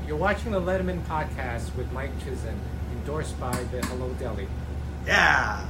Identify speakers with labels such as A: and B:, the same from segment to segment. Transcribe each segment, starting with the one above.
A: You're watching the Letterman podcast with Mike Chisholm, endorsed by the Hello Deli.
B: Yeah.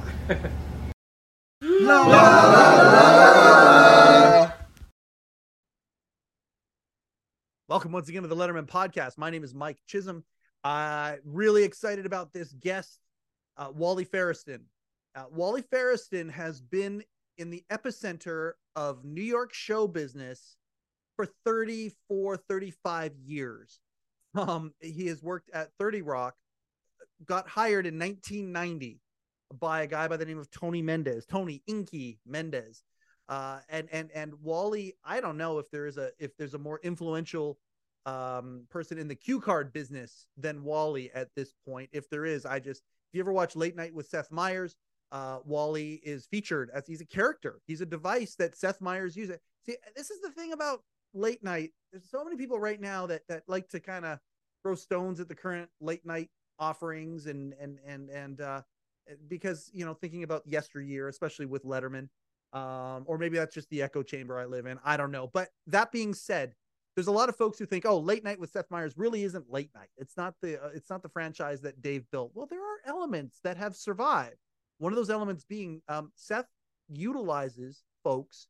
B: Welcome once again to the Letterman podcast. My name is Mike Chisholm. Really excited about this guest, Wally Fariston. Wally Fariston has been in the epicenter of New York show business for 34, 35 years. He has worked at 30 Rock, got hired in 1990 by a guy by the name of Tony Inky Mendez. And Wally, I don't know if there's a more influential person in the cue card business than Wally at this point. If there is, if you ever watch Late Night with Seth Meyers, Wally is featured as he's a character. He's a device that Seth Meyers uses. See, this is the thing about late night. There's so many people right now that like to kind of throw stones at the current late night offerings and because, you know, thinking about yesteryear, especially with Letterman, or maybe that's just the echo chamber I live in. I don't know. But that being said, there's a lot of folks who think, oh, Late Night with Seth Meyers really isn't late night. It's not the franchise that Dave built. Well, there are elements that have survived. One of those elements being Seth utilizes folks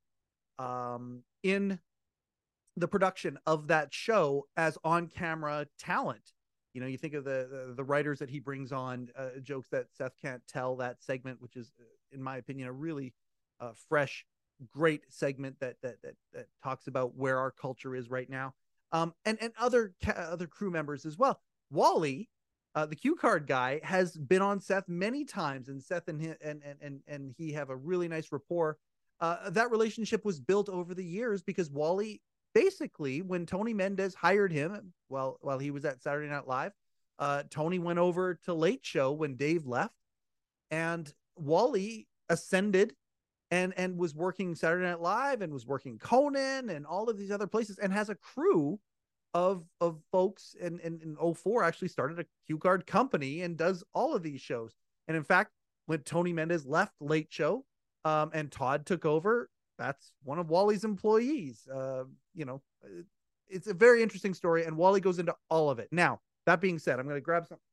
B: in the production of that show as on-camera talent. You know, you think of the writers that he brings on, jokes that Seth can't tell, that segment, which is, in my opinion, a really fresh, great segment that talks about where our culture is right now, and other crew members as well. Wally, the cue card guy, has been on Seth many times, and Seth and he have a really nice rapport. That relationship was built over the years because Wally, basically, when Tony Mendez hired him, while he was at Saturday Night Live, Tony went over to Late Show when Dave left, and Wally ascended and was working Saturday Night Live and was working Conan and all of these other places, and has a crew of folks, and in 04 actually started a cue card company and does all of these shows. And in fact, when Tony Mendez left Late Show, and Todd took over, that's one of Wally's employees. You know, it's a very interesting story, and Wally goes into all of it. Now, that being said, I'm going to grab some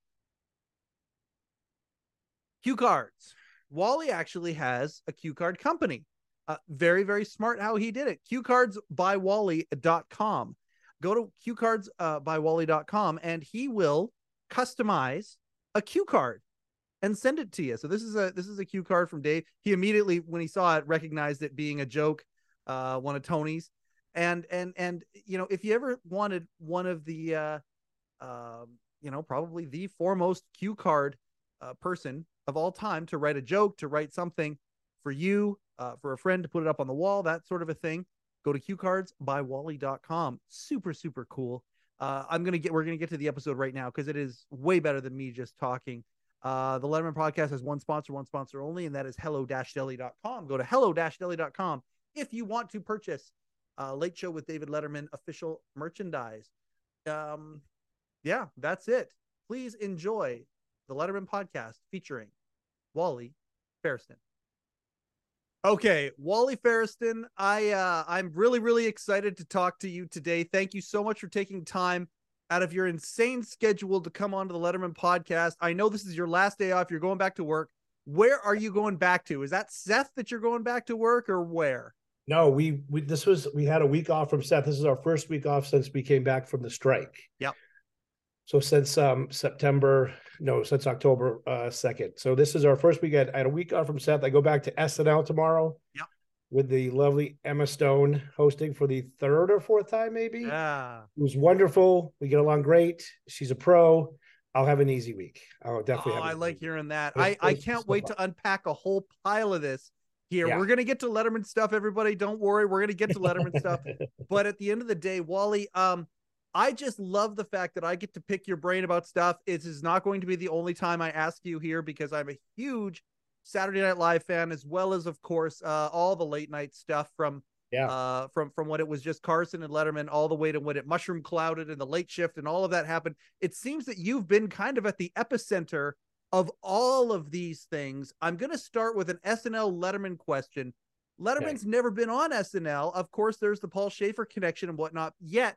B: cue cards. Wally actually has a cue card company. Very, very smart how he did it. cuecardsbywally.com. Go to cuecardsbywally.com and he will customize a cue card and send it to you. So this is a cue card from Dave. He immediately, when he saw it, recognized it being a joke, one of Tony's. And you know, if you ever wanted one of the you know, probably the foremost cue card person of all time to write a joke, to write something for you, for a friend to put it up on the wall, that sort of a thing, go to cuecardsbywally.com. Super, super cool. We're going to get to the episode right now because it is way better than me just talking. The Letterman podcast has one sponsor only, and that is hello-deli.com. Go to hello-deli.com if you want to purchase Late Show with David Letterman official merchandise. Yeah, that's it. Please enjoy the Letterman podcast featuring Wally Fariston. Okay, Wally Fariston, I'm really, really excited to talk to you today. Thank you so much for taking time out of your insane schedule to come on to the Letterman podcast. I know this is your last day off. You're going back to work. Where are you going back to? Is that Seth that you're going back to work, or where?
C: No, we had a week off from Seth. This is our first week off since we came back from the strike.
B: Yep.
C: So since October 2nd. So this is our first week. I had a week off from Seth. I go back to SNL tomorrow.
B: Yep.
C: With the lovely Emma Stone hosting for the third or fourth time, maybe.
B: Yeah.
C: It was wonderful. We get along great. She's a pro. I'll have an easy week. I'll definitely have.
B: I like hearing that. I can't wait to unpack a whole pile of this here. Yeah. We're going to get to Letterman stuff, everybody. Don't worry. We're going to get to Letterman stuff. But at the end of the day, Wally, I just love the fact that I get to pick your brain about stuff. It is not going to be the only time I ask you here, because I'm a huge Saturday Night Live fan, as well as, of course, all the late night stuff from when it was just Carson and Letterman, all the way to when it mushroom clouded and the late shift and all of that happened. It seems that you've been kind of at the epicenter of all of these things. I'm going to start with an SNL Letterman question. Letterman's never been on SNL. Of course, there's the Paul Schaefer connection and whatnot. Yet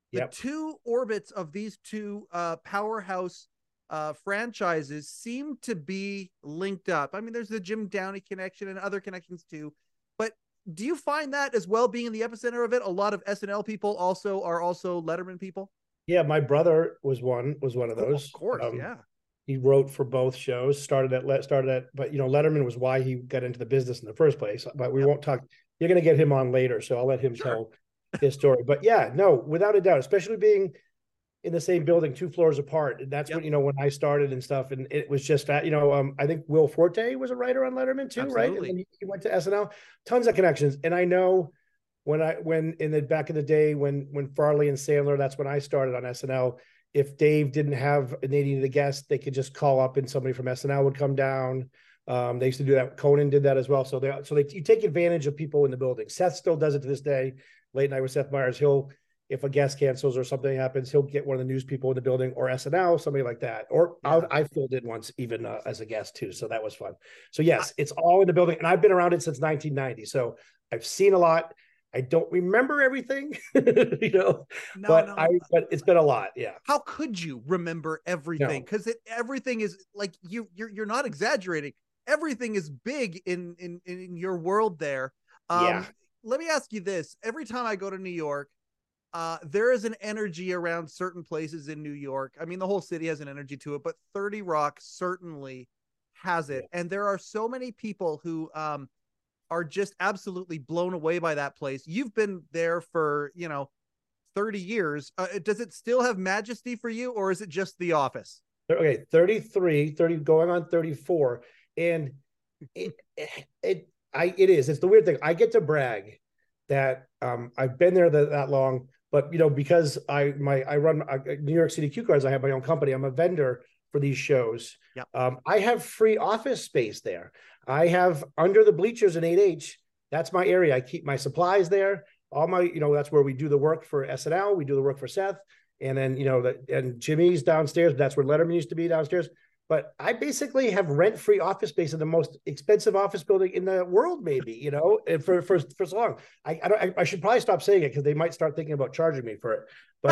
B: The
C: Yep.
B: two orbits of these two powerhouse franchises seem to be linked up. I mean, there's the Jim Downey connection and other connections too. But do you find that as well, being in the epicenter of it, a lot of SNL people are also Letterman people?
C: Yeah, my brother was one of those.
B: Of course, yeah.
C: He wrote for both shows, started at, but Letterman was why he got into the business in the first place. But we won't talk. You're going to get him on later, so I'll let him tell his story. But yeah, no, without a doubt, especially being in the same building, 2 floors apart. And that's when, when I started and stuff. And it was just that, I think Will Forte was a writer on Letterman too, right? And then he went to SNL, tons of connections. And I know when in the back of the day, when Farley and Sandler, that's when I started on SNL. If Dave didn't have they needed a guest, they could just call up and somebody from SNL would come down. They used to do that. Conan did that as well. So you take advantage of people in the building. Seth still does it to this day. Late Night with Seth Meyers. If a guest cancels or something happens, he'll get one of the news people in the building or SNL, somebody like that. Or I filled in once even as a guest too. So that was fun. So yes, it's all in the building. And I've been around it since 1990. So I've seen a lot. I don't remember everything, but it's been a lot. Yeah.
B: How could you remember everything? Because everything is like you're not exaggerating. Everything is big in your world there. Let me ask you this. Every time I go to New York, there is an energy around certain places in New York. I mean, the whole city has an energy to it, but 30 Rock certainly has it. And there are so many people who are just absolutely blown away by that place. You've been there for, 30 years. Does it still have majesty for you, or is it just The Office?
C: Okay, 30 going on 34. And it is. It's the weird thing. I get to brag that I've been there that long, but because I run New York City Cue Cards, I have my own company. I'm a vendor for these shows.
B: Yep.
C: I have free office space there. I have under the bleachers in 8H. That's my area. I keep my supplies there. All my, that's where we do the work for SNL. We do the work for Seth. And then, and Jimmy's downstairs. That's where Letterman used to be downstairs. But I basically have rent-free office space in the most expensive office building in the world, maybe, and for so long. I should probably stop saying it because they might start thinking about charging me for it. But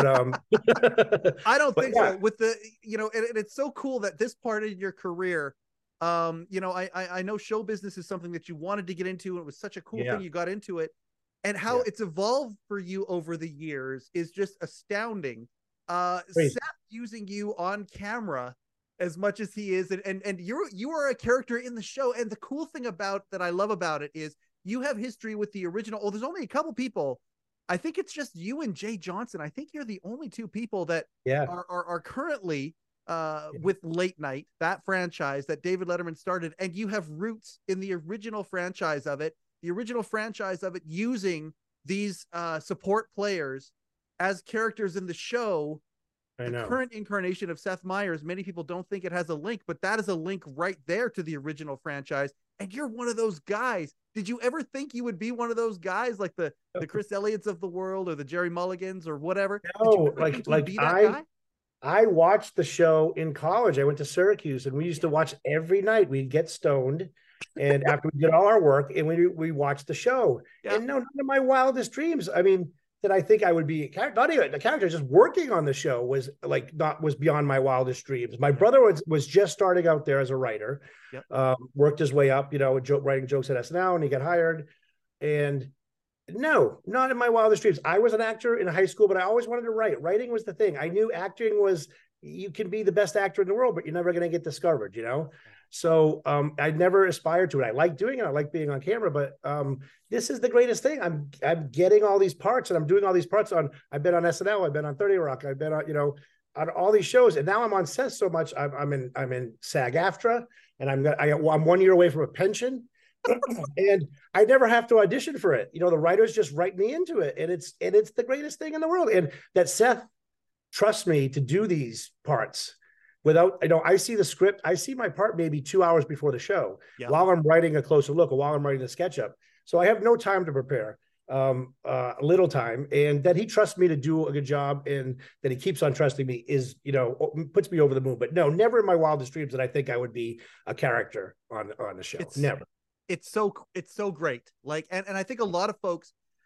B: I don't think so. With the, and it's so cool that this part of your career, I know show business is something that you wanted to get into, and it was such a cool thing you got into it, and how it's evolved for you over the years is just astounding. Seth using you on camera as much as he is, and you are a character in the show. And the cool thing that I love about it is you have history with the original. Oh, there's only a couple people. I think it's just you and Jay Johnson. I think you're the only 2 people that are currently with Late Night, that franchise that David Letterman started, and you have roots in the original franchise of it. The original franchise of it using these support players as characters in the show. The current incarnation of Seth Meyers, many people don't think it has a link, but that is a link right there to the original franchise. And you're one of those guys. Did you ever think you would be one of those guys, like the Chris Elliott's of the world, or the Jerry Mulligans, or whatever?
C: No, I watched the show in college. I went to Syracuse, and we used to watch every night. We'd get stoned, and after we did all our work, and we watched the show. And no, none of my wildest dreams. I mean, that I think I would be not even the character, just working on the show was beyond my wildest dreams. My brother was just starting out there as a writer, worked his way up, writing jokes at SNL, and he got hired. And no, not in my wildest dreams. I was an actor in high school, but I always wanted to write. Writing was the thing. I knew acting was, you can be the best actor in the world, but you're never going to get discovered, So I never aspired to it. I like doing it. I like being on camera, but this is the greatest thing. I'm getting all these parts, and I'm doing all these parts I've been on SNL. I've been on 30 Rock. I've been on, on all these shows. And now I'm on set so much. I'm in SAG-AFTRA, and I'm 1 year away from a pension. And I never have to audition for it. The writers just write me into it. And it's the greatest thing in the world. And that Seth trusts me to do these parts. Without, I see the script, I see my part maybe 2 hours before the show while I'm writing a closer look, or while I'm writing the sketch up. So I have no time to prepare, little time. And that he trusts me to do a good job, and that he keeps on trusting me is, puts me over the moon. But no, never in my wildest dreams that I think I would be a character on the show. Never.
B: It's so great. And I think a lot of folks,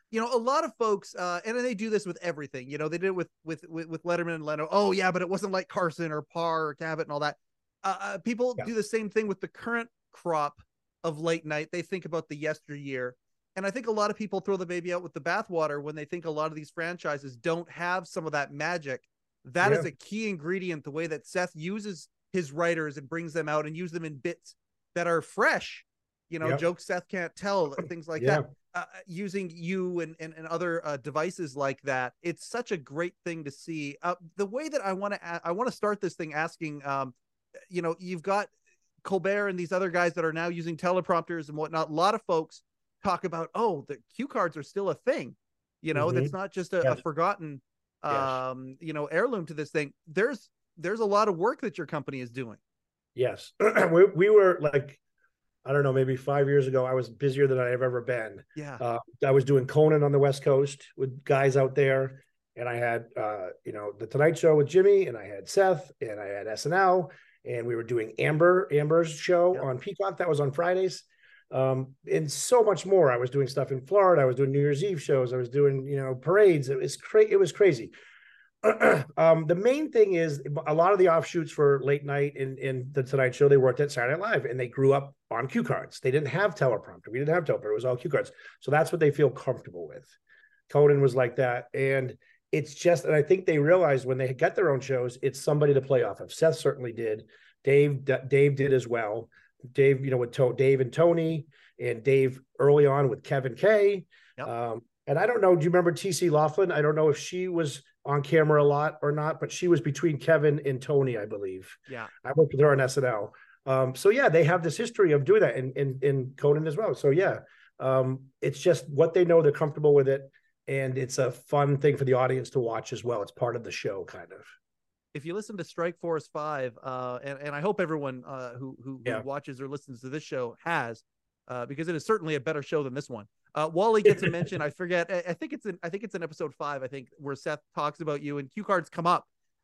B: a lot of folks, and they do this with everything. They did it with Letterman and Leno. Oh yeah, but it wasn't like Carson or Parr or Cabot and all that. People do the same thing with the current crop of late night. They think about the yesteryear, and I think a lot of people throw the baby out with the bathwater when they think a lot of these franchises don't have some of that magic. That is a key ingredient. The way that Seth uses his writers and brings them out and use them in bits that are fresh. Jokes Seth can't tell, things like that. Using you and other devices like that, it's such a great thing to see. The way that I want to start this thing asking, you've got Colbert and these other guys that are now using teleprompters and whatnot. A lot of folks talk about, the cue cards are still a thing. That's not just a forgotten, heirloom to this thing. There's a lot of work that your company is doing.
C: Yes, we were like, I don't know, maybe 5 years ago, I was busier than I've ever been.
B: Yeah.
C: I was doing Conan on the West Coast with guys out there. And I had, the Tonight Show with Jimmy, and I had Seth, and I had SNL, and we were doing Amber's show on Peacock. That was on Fridays. And so much more. I was doing stuff in Florida. I was doing New Year's Eve shows. I was doing, parades. It was crazy. The main thing is a lot of the offshoots for late night in the Tonight Show, they worked at Saturday Night Live, and they grew up on cue cards. They didn't have teleprompter. We didn't have teleprompter. It was all cue cards. So that's what they feel comfortable with. Conan was like that. And it's just, and I think they realized when they got their own shows, it's somebody to play off of. Seth certainly did. Dave did as well. Dave, with Dave and Tony, and Dave early on with Kevin Kay. Yep. And I don't know, do you remember TC Laughlin? I don't know if she was on camera a lot or not, but she was between Kevin and Tony, I believe.
B: Yeah.
C: I worked with her on SNL. So yeah, they have this history of doing that in Conan as well. So yeah, it's just what they know, they're comfortable with it. And it's a fun thing for the audience to watch as well. It's part of the show, kind of.
B: If you listen to Strike Force 5, and I hope everyone who watches or listens to this show has, because it is certainly a better show than this one. Wally gets a mention. I forget. I think it's in episode 5. I think where Seth talks about you and cue cards come up,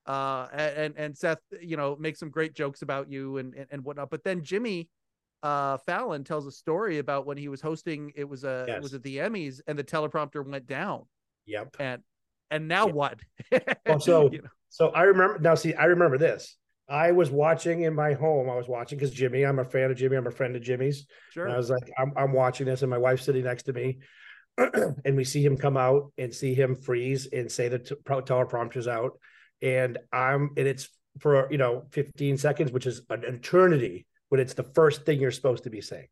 B: and Seth, makes some great jokes about you and whatnot. But then Jimmy Fallon tells a story about when he was hosting. It was at the Emmys, and the teleprompter went down.
C: Yep.
B: And now what?
C: Well, so I remember now. See, I remember this. I was watching in my home. I was watching because Jimmy, I'm a fan of Jimmy. I'm a friend of Jimmy's.
B: Sure.
C: And I was like, I'm watching this, and my wife's sitting next to me, and we see him come out and see him freeze and say the teleprompter's out, and it's for 15 seconds, which is an eternity, but it's the first thing you're supposed to be saying.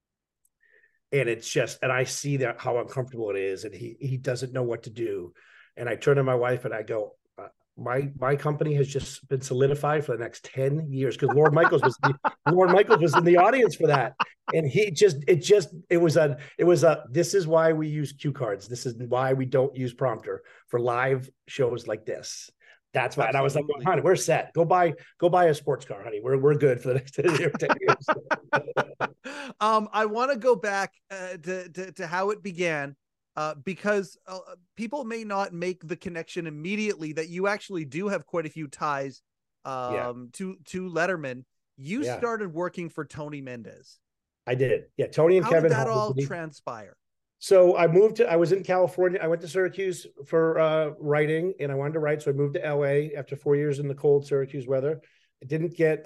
C: And it's just, and I see that how uncomfortable it is, and he doesn't know what to do. And I turn to my wife and I go, my company has just been solidified for the next 10 years, because Lord Michaels was in the audience for that. And it was a this is why we use cue cards. This is why we don't use prompter for live shows like this. That's why. Absolutely. And I was like, well, honey, we're set. Go buy a sports car, honey. We're good for the next 10 years.
B: I want to go back to how it began. Because people may not make the connection immediately that you actually do have quite a few ties to Letterman. You started working for Tony Mendez.
C: I did. Yeah, Tony and Kevin.
B: How did that all transpire?
C: So I was in California. I went to Syracuse for writing, and I wanted to write. So I moved to LA after 4 years in the cold Syracuse weather. I didn't get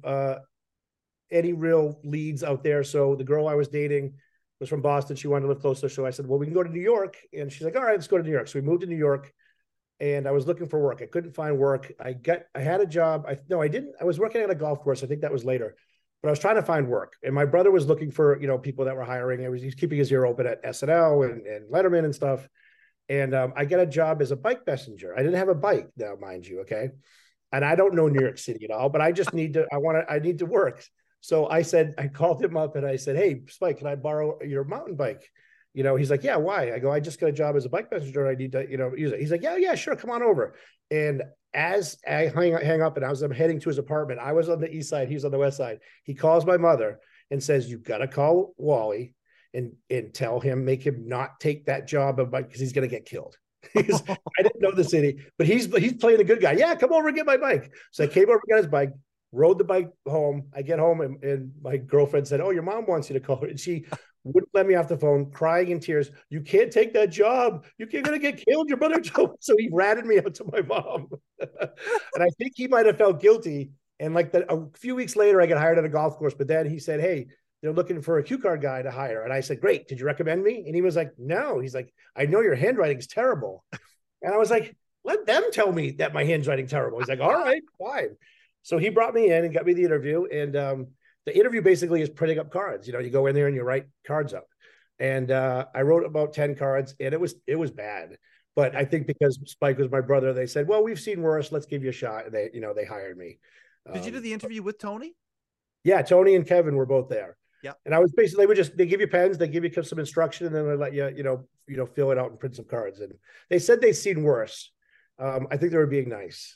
C: any real leads out there. So the girl I was dating was from Boston. She wanted to live closer. So I said, well, we can go to New York. And she's like, all right, let's go to New York. So we moved to New York, and I was looking for work. I couldn't find work. I had a job. I didn't. I was working at a golf course. I think that was later, but I was trying to find work. And my brother was looking for, people that were hiring. He's keeping his ear open at SNL and Letterman and stuff. And I get a job as a bike messenger. I didn't have a bike now, mind you. Okay. And I don't know New York City at all, but I just need to work. So I called him up and I said, hey, Spike, can I borrow your mountain bike? He's like, yeah, why? I go, I just got a job as a bike messenger. I need to, use it. He's like, yeah, sure. Come on over. And as I hang up and I'm heading to his apartment, I was on the east side. He's on the west side. He calls my mother and says, you got to call Wally and tell him, make him not take that job because he's going to get killed. I didn't know the city, but he's playing a good guy. Yeah, come over and get my bike. So I came over and got his bike. rode the bike home. I get home and my girlfriend said, "Oh, your mom wants you to call her." And she wouldn't let me off the phone, crying in tears. "You can't take that job. You're going to get killed. Your brother told." So he ratted me out to my mom. And I think he might have felt guilty. And like a few weeks later, I got hired at a golf course. But then he said, "Hey, they're looking for a cue card guy to hire." And I said, "Great. Did you recommend me?" And he was like, "No." He's like, "I know your handwriting is terrible." And I was like, "Let them tell me that my handwriting's terrible." He's like, "All right, fine." So he brought me in and got me the interview. And the interview basically is printing up cards. You go in there and you write cards up. And I wrote about 10 cards, and it was bad. But I think because Spike was my brother, they said, "Well, we've seen worse. Let's give you a shot." And they hired me.
B: Did you do the interview with Tony?
C: Yeah, Tony and Kevin were both there.
B: Yeah.
C: And I was basically, they give you pens, they give you some instruction, and then they let you, fill it out and print some cards. And they said they'd seen worse. I think they were being nice.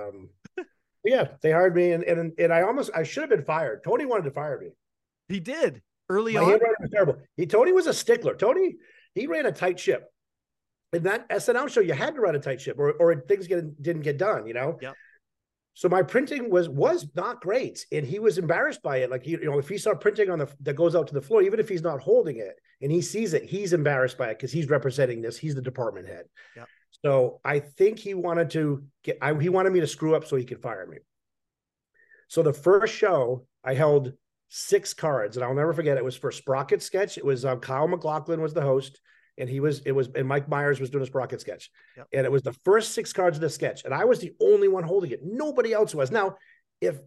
C: Yeah, they hired me, and I should have been fired. Tony wanted to fire me.
B: He did early
C: on. My handwriting was terrible. Tony was a stickler. Tony, he ran a tight ship. In that SNL show, you had to run a tight ship, or things didn't get done.
B: Yeah.
C: So my printing was not great, and he was embarrassed by it. Like if he saw printing that goes out to the floor, even if he's not holding it, and he sees it, he's embarrassed by it because he's representing this. He's the department head.
B: Yeah.
C: So I think he wanted me to screw up so he could fire me. So the first show, I held 6 cards, and I'll never forget. It was for Sprocket sketch. It was Kyle MacLachlan was the host, and and Mike Myers was doing a Sprocket sketch. Yep. And it was the first 6 cards of the sketch, and I was the only one holding it. Nobody else was. Now, if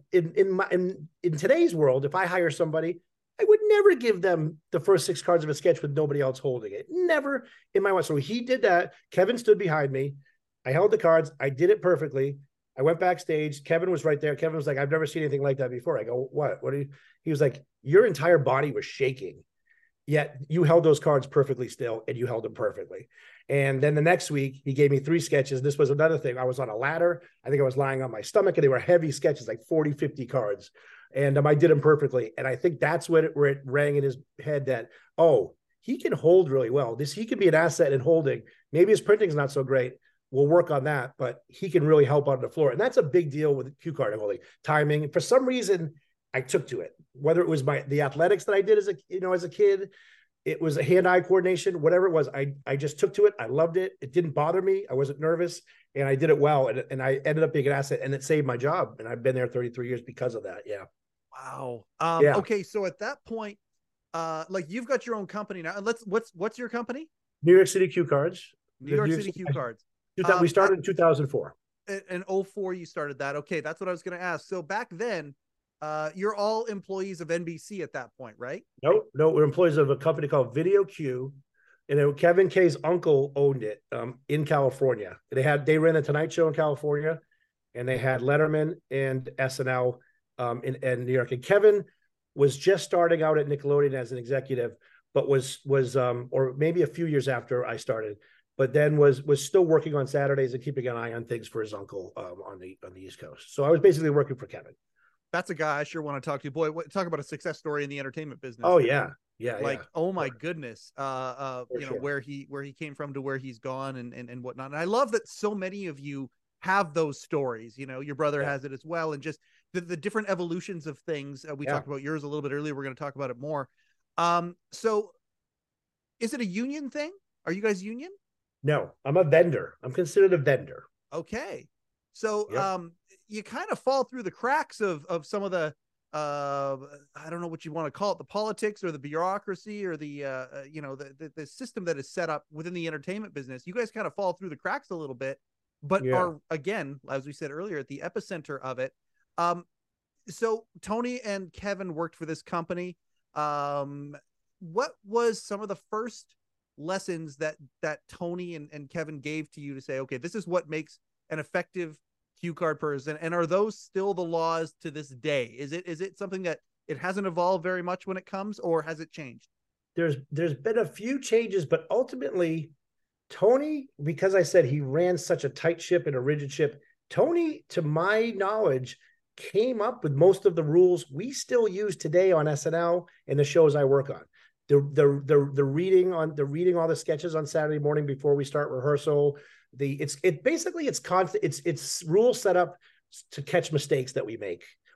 C: in today's world, if I hire somebody, I would never give them the first 6 cards of a sketch with nobody else holding it. Never in my life. So he did that. Kevin stood behind me. I held the cards. I did it perfectly. I went backstage. Kevin was right there. Kevin was like, "I've never seen anything like that before." I go, "What? What are you?" He was like, "Your entire body was shaking, yet you held those cards perfectly still, and you held them perfectly." And then the next week, he gave me 3 sketches. This was another thing. I was on a ladder. I think I was lying on my stomach, and they were heavy sketches, like 40, 50 cards. And I did them perfectly. And I think that's where it rang in his head that, oh, he can hold really well. He could be an asset in holding. Maybe his printing's not so great. We'll work on that, but he can really help on the floor. And that's a big deal with cue card holding. Timing. For some reason, I took to it. Whether it was the athletics that I did as a kid, it was a hand-eye coordination, whatever it was, I just took to it. I loved it. It didn't bother me. I wasn't nervous, and I did it well. And I ended up being an asset, and it saved my job. And I've been there 33 years because of that. Yeah.
B: Wow. Okay. So at that point, like you've got your own company now. And what's your company?
C: New York City Cue Cards.
B: New York City Cue Cards.
C: We started in 2004.
B: In 2004, you started that. Okay. That's what I was going to ask. So back then, you're all employees of NBC at that point, right?
C: No, we're employees of a company called Video Q, and Kevin K's uncle owned it in California. They ran the Tonight Show in California, and they had Letterman and SNL in New York. And Kevin was just starting out at Nickelodeon as an executive, but was or maybe a few years after I started, but then was still working on Saturdays and keeping an eye on things for his uncle on the East Coast. So I was basically working for Kevin.
B: That's a guy I sure want to talk to. Boy, talk about a success story in the entertainment business.
C: Oh yeah. Yeah.
B: Like, oh my goodness.
C: Sure.
B: Where he came from to where he's gone and whatnot. And I love that so many of you have those stories. Your brother has it as well. And just the different evolutions of things. We talked about yours a little bit earlier. We're going to talk about it more. So is it a union thing? Are you guys union?
C: No, I'm a vendor. I'm considered a vendor.
B: Okay. So, you kind of fall through the cracks of some of the, I don't know what you want to call it, the politics or the bureaucracy or the system that is set up within the entertainment business. You guys kind of fall through the cracks a little bit, but are, again, as we said earlier, at the epicenter of it. So Tony and Kevin worked for this company. What was some of the first lessons that Tony and Kevin gave to you to say, okay, this is what makes an effective cue card person? And are those still the laws to this day? Is it something that it hasn't evolved very much when it comes, or has it changed?
C: There's been a few changes, but ultimately Tony, because I said he ran such a tight ship and a rigid ship, Tony, to my knowledge, came up with most of the rules we still use today on SNL and the shows I work on. The reading all the sketches on Saturday morning before we start rehearsal. It's constant. It's rules set up to catch mistakes that we make,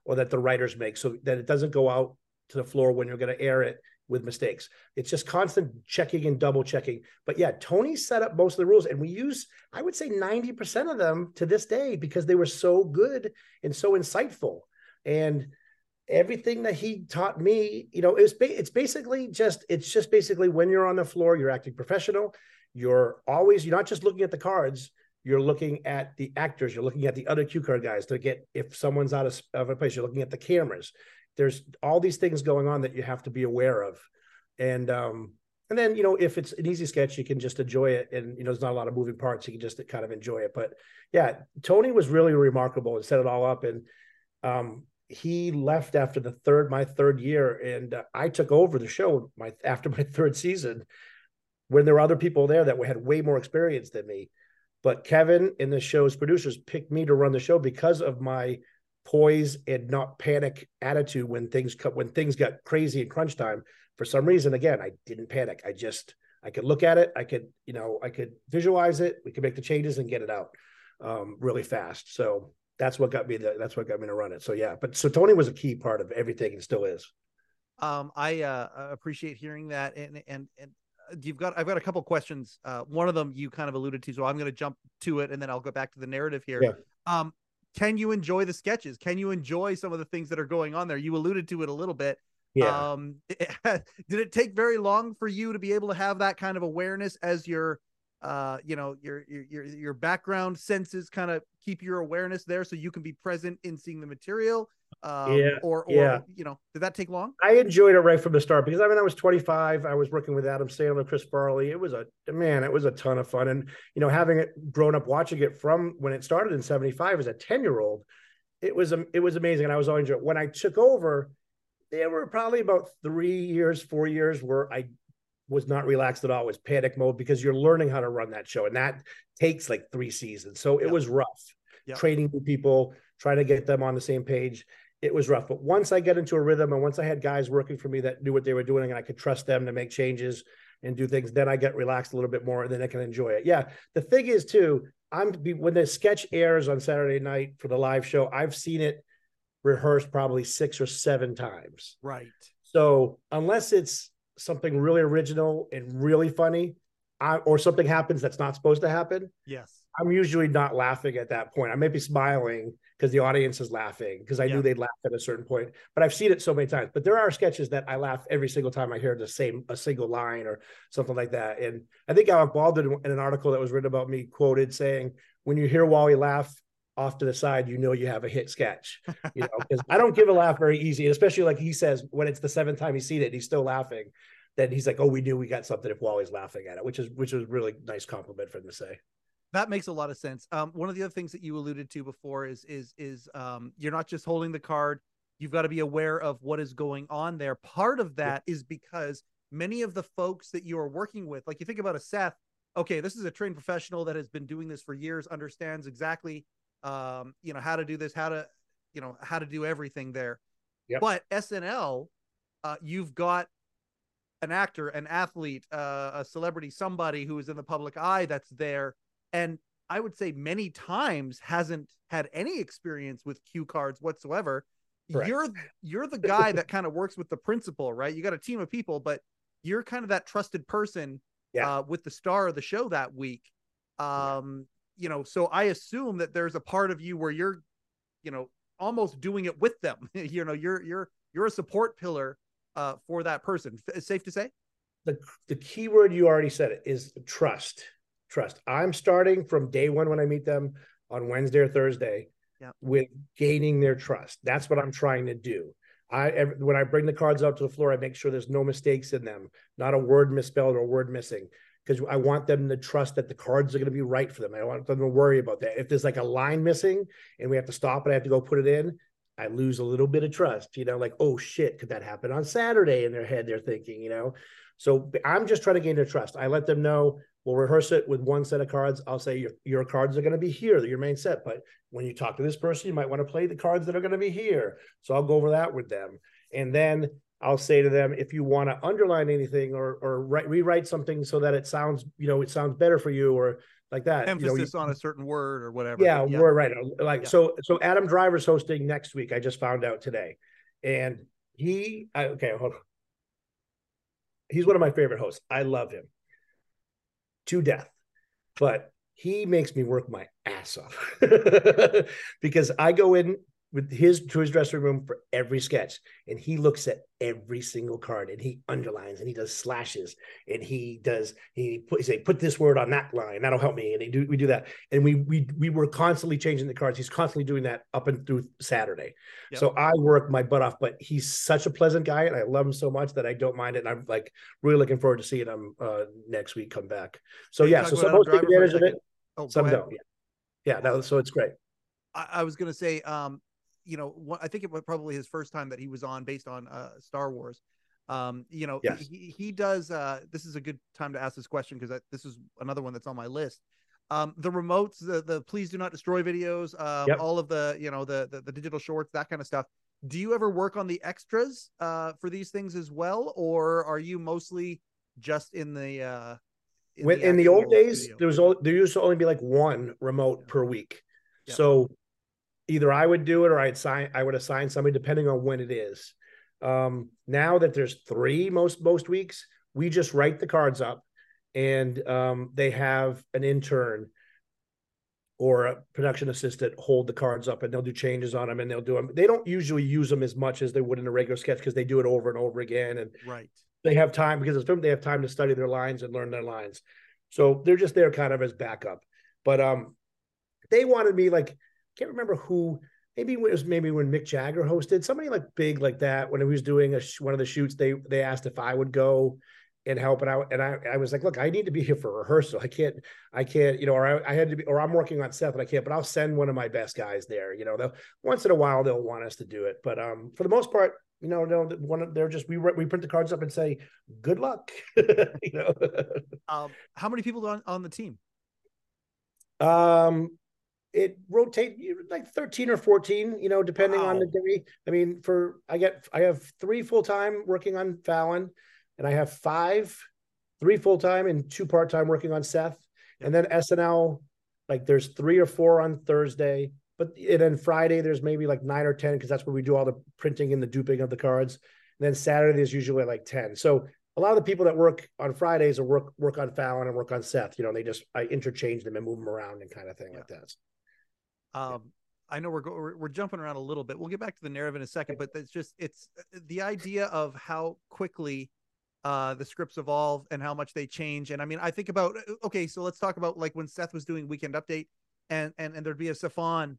C: or that the writers make, so that it doesn't go out to the floor when you're going to air it with mistakes. It's just constant checking and double checking. But yeah, Tony set up most of the rules, and we use, I would say 90% of them to this day, because they were so good and so insightful. And everything that he taught me, it's basically just basically when you're on the floor, you're acting professional. You're not just looking at the cards, you're looking at the actors, you're looking at the other cue card guys to get, if someone's out of a place, you're looking at the cameras. There's all these things going on that you have to be aware of. And then, if it's an easy sketch, you can just enjoy it. And, there's not a lot of moving parts. You can just kind of enjoy it. But yeah, Tony was really remarkable and set it all up. And he left after my third year. And I took over the show after my third season, when there were other people there that had way more experience than me. But Kevin and the show's producers picked me to run the show because of my poise and not panic attitude when things got crazy in crunch time. For some reason, again, I didn't panic. I could look at it. I could visualize it. We could make the changes and get it out really fast. So that's what got me to run it. So yeah, so Tony was a key part of everything and still is.
B: I appreciate hearing that. And I've got a couple questions. One of them you kind of alluded to, so I'm going to jump to it and then I'll go back to the narrative here. Yeah. Can you enjoy the sketches? Can you enjoy some of the things that are going on there? You alluded to it a little bit.
C: Yeah.
B: Did it take very long for you to be able to have that kind of awareness as your background senses kind of keep your awareness there so you can be present in seeing the material? Did that take long?
C: I enjoyed it right from the start, because I was 25. I was working with Adam Sandler, Chris Farley. It was a ton of fun. And, having it grown up, watching it from when it started in 75 as a 10-year-old, it was amazing. And I was always enjoying it. When I took over, there were probably about 4 years where I was not relaxed at all. It was panic mode, because you're learning how to run that show. And that takes like 3 seasons. So it was rough. Training new people, trying to get them on the same page. It was rough. But once I get into a rhythm, and once I had guys working for me that knew what they were doing, and I could trust them to make changes and do things, then I get relaxed a little bit more, and then I can enjoy it. Yeah. The thing is too, when the sketch airs on Saturday night for the live show, I've seen it rehearsed probably 6 or 7 times.
B: Right.
C: So unless it's something really original and really funny, or something happens that's not supposed to happen,
B: yes,
C: I'm usually not laughing at that point. I may be smiling because the audience is laughing, because I knew they'd laugh at a certain point. But I've seen it so many times. But there are sketches that I laugh every single time I hear a single line or something like that. And I think Alec Baldwin, in an article that was written about me, quoted saying, "When you hear Wally laugh off to the side, you know you have a hit sketch." Because I don't give a laugh very easy, especially like he says, when it's the 7th time he's seen it, he's still laughing. Then he's like, "Oh, we knew we got something if Wally's laughing at it," which is really nice compliment for him to say.
B: That makes a lot of sense. One of the other things that you alluded to before is you're not just holding the card. You've got to be aware of what is going on there. Part of that is because many of the folks that you are working with, like you think about a Seth, okay, this is a trained professional that has been doing this for years, understands exactly, how to do this, how to do everything there. Yep. But SNL, you've got an actor, an athlete, a celebrity, somebody who is in the public eye that's there. And I would say many times hasn't had any experience with cue cards whatsoever. Right. You're the guy that kind of works with the principal, right? You got a team of people, but you're kind of that trusted person with the star of the show that week. So I assume that there's a part of you where you're, almost doing it with them. You're a support pillar for that person. It's safe to say?
C: The key word, you already said it, is trust. I'm starting from day one when I meet them on Wednesday or Thursday with gaining their trust. That's what I'm trying to do. When I bring the cards out to the floor, I make sure there's no mistakes in them, not a word misspelled or a word missing, because I want them to trust that the cards are going to be right for them. I don't want them to worry about that. If there's like a line missing and we have to stop and I have to go put it in, I lose a little bit of trust, like, oh shit, could that happen on Saturday? In their head, they're thinking, So I'm just trying to gain their trust. I let them know, we'll rehearse it with one set of cards. I'll say your cards are going to be here, your main set. But when you talk to this person, you might want to play the cards that are going to be here. So I'll go over that with them. And then I'll say to them, if you want to underline anything or rewrite something so that it sounds, it sounds better for you, or like that.
B: Emphasis on a certain word or whatever.
C: Yeah, we're right. Like,
B: Yeah.
C: so Adam Driver's hosting next week. I just found out today. And okay, hold on. He's one of my favorite hosts. I love him to death, but he makes me work my ass off because I go in to his dressing room for every sketch, and he looks at every single card, and he underlines, and he does slashes, and he say put this word on that line, that'll help me, and we do that, and we were constantly changing the cards. He's constantly doing that up and through Saturday. Yep. So I work my butt off, but he's such a pleasant guy, and I love him so much that I don't mind it. And I'm like really looking forward to seeing him next week come back. So yeah, so some most take advantage of it. Some don't. Yeah. No, so it's great.
B: I was going to say, I think it was probably his first time that he was on based on Star Wars. Yes. he does. This is a good time to ask this question because this is another one that's on my list. The remotes, the please do not destroy videos, yep. All of the, the digital shorts, that kind of stuff. Do you ever work on the extras for these things as well? Or are you mostly just in the,
C: in the old days, studio? There used to only be like one remote per week. Yep. So either I would do it or I would assign somebody depending on when it is. Now that there's 3 most weeks, we just write the cards up, and they have an intern or a production assistant hold the cards up, and they'll do changes on them, and they'll do them. They don't usually use them as much as they would in a regular sketch because they do it over and over again. And
B: right.
C: They have time because it's film. They have time to study their lines and learn their lines. So they're just there kind of as backup. But they wanted me, like, can't remember who, maybe it was when Mick Jagger hosted, somebody like big like that. When he was doing one of the shoots, they asked if I would go and help it out. And I was like, look, I need to be here for rehearsal. I can't, or I had to be, or I'm working on Seth and I can't, but I'll send one of my best guys there. Once in a while they'll want us to do it. But for the most part, they're just, we print the cards up and say, good luck.
B: How many people on the team?
C: It rotates like 13 or 14, depending on the day. I mean, I have 3 full-time working on Fallon, and I have 3 full-time and 2 part-time working on Seth. Yep. And then SNL, like there's 3 or 4 on Thursday, and then Friday there's maybe like 9 or 10, because that's where we do all the printing and the duping of the cards. And then Saturday there's usually like 10. So a lot of the people that work on Fridays or work on Fallon and work on Seth, I interchange them and move them around and kind of thing like that.
B: I know we're jumping around a little bit. We'll get back to the narrative in a second, but it's the idea of how quickly the scripts evolve and how much they change. And I mean, I think about, okay, so let's talk about like when Seth was doing Weekend Update and there'd be a Stefan,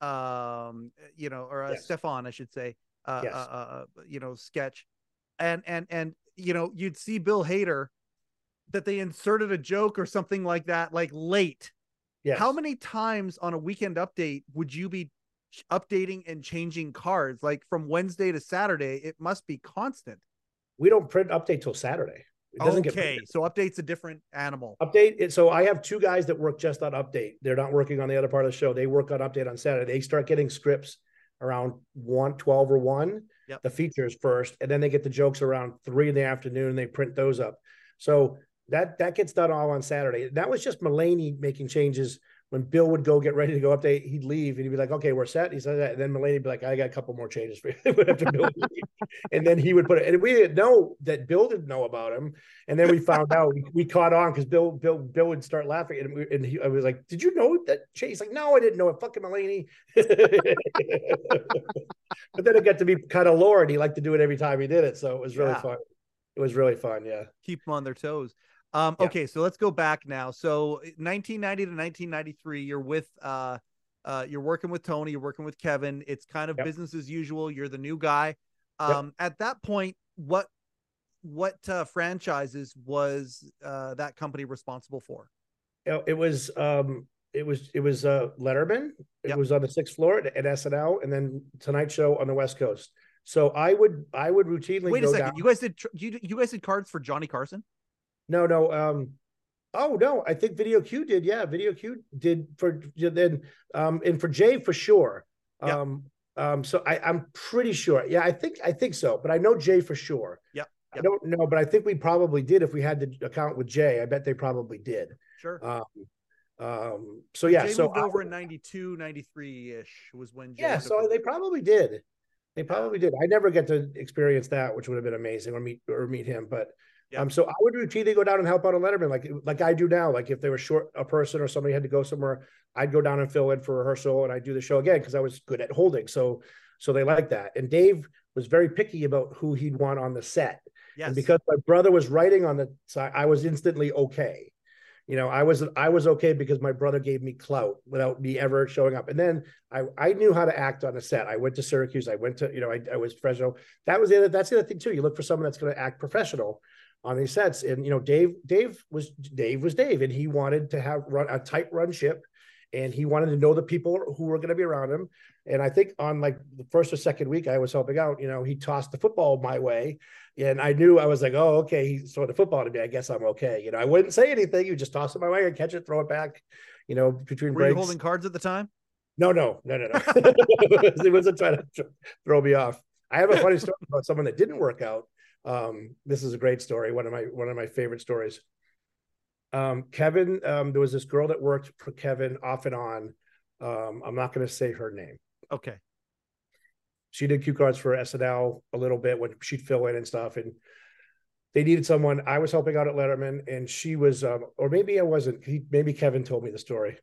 B: or a yes. Stefan, I should say, yes. Sketch. And you'd see Bill Hader that they inserted a joke or something like that, like late. Yes. How many times on a Weekend Update would you be updating and changing cards? Like from Wednesday to Saturday, it must be constant.
C: We don't print update till Saturday. It doesn't get
B: printed. So update's a different animal.
C: So I have 2 guys that work just on update. They're not working on the other part of the show. They work on update on Saturday. They start getting scripts around 12 or 1, yep. The features first, and then they get the jokes around 3 in the afternoon, and they print those up. So that gets done all on Saturday. That was just Mulaney making changes. When Bill would go get ready to go update, he'd leave and he'd be like, okay, we're set. He said that. And then Mulaney would be like, I got a couple more changes for you. After Bill and then he would put it. And we didn't know that Bill didn't know about him. And then we found out, we caught on because Bill would start laughing. And I was like, did you know that? He's like, no, I didn't know it. Fucking Mulaney. But then it got to be kind of lore, and he liked to do it every time he did it. So it was really fun. It was really fun. Yeah.
B: Keep them on their toes. Okay, so let's go back now. So 1990 to 1993, you're working with Tony, you're working with Kevin. It's kind of business as usual. You're the new guy. At that point, what franchises was that company responsible for?
C: It was Letterman. It was on the 6th floor at SNL, and then Tonight Show on the West Coast. So I would routinely
B: wait a second. Down. You guys did cards for Johnny Carson?
C: No. Oh no, I think Video Q did. Yeah, Video Q did for then, and for Jay for sure. So I'm pretty sure. Yeah, I think so. But I know Jay for sure.
B: Yep.
C: I don't know, but I think we probably did if we had the account with Jay. I bet they probably did.
B: Sure.
C: So yeah,
B: Jay
C: so
B: moved over in 92, 93 ish was when Jay.
C: Yeah, so they probably did. They probably did. I never get to experience that, which would have been amazing, or meet him. But so I would routinely go down and help out a Letterman, like I do now. Like if they were short a person or somebody had to go somewhere, I'd go down and fill in for rehearsal, and I'd do the show again because I was good at holding. So they like that. And Dave was very picky about who he'd want on the set.
B: Yes.
C: And because my brother was writing on the side, I was instantly okay. I was okay because my brother gave me clout without me ever showing up. And then I knew how to act on a set. I went to Syracuse. I went to, I was professional. That's the other thing too. You look for someone that's going to act professional on these sets. And, Dave was Dave, and he wanted to run a tight run ship, and he wanted to know the people who were going to be around him. And I think on like the first or second week I was helping out, he tossed the football my way. And I knew, I was like, oh, okay, he's throwing the football to me. I guess I'm okay. I wouldn't say anything. You just toss it my way and catch it, throw it back, between
B: Were
C: breaks.
B: you holding cards at the time?
C: No. It wasn't trying to throw me off. I have a funny story about someone that didn't work out. This is a great story. One of my favorite stories. Kevin, there was this girl that worked for Kevin off and on. I'm not going to say her name.
B: Okay.
C: She did cue cards for SNL a little bit when she'd fill in and stuff. And they needed someone. I was helping out at Letterman, and she was, or maybe I wasn't. Maybe Kevin told me the story.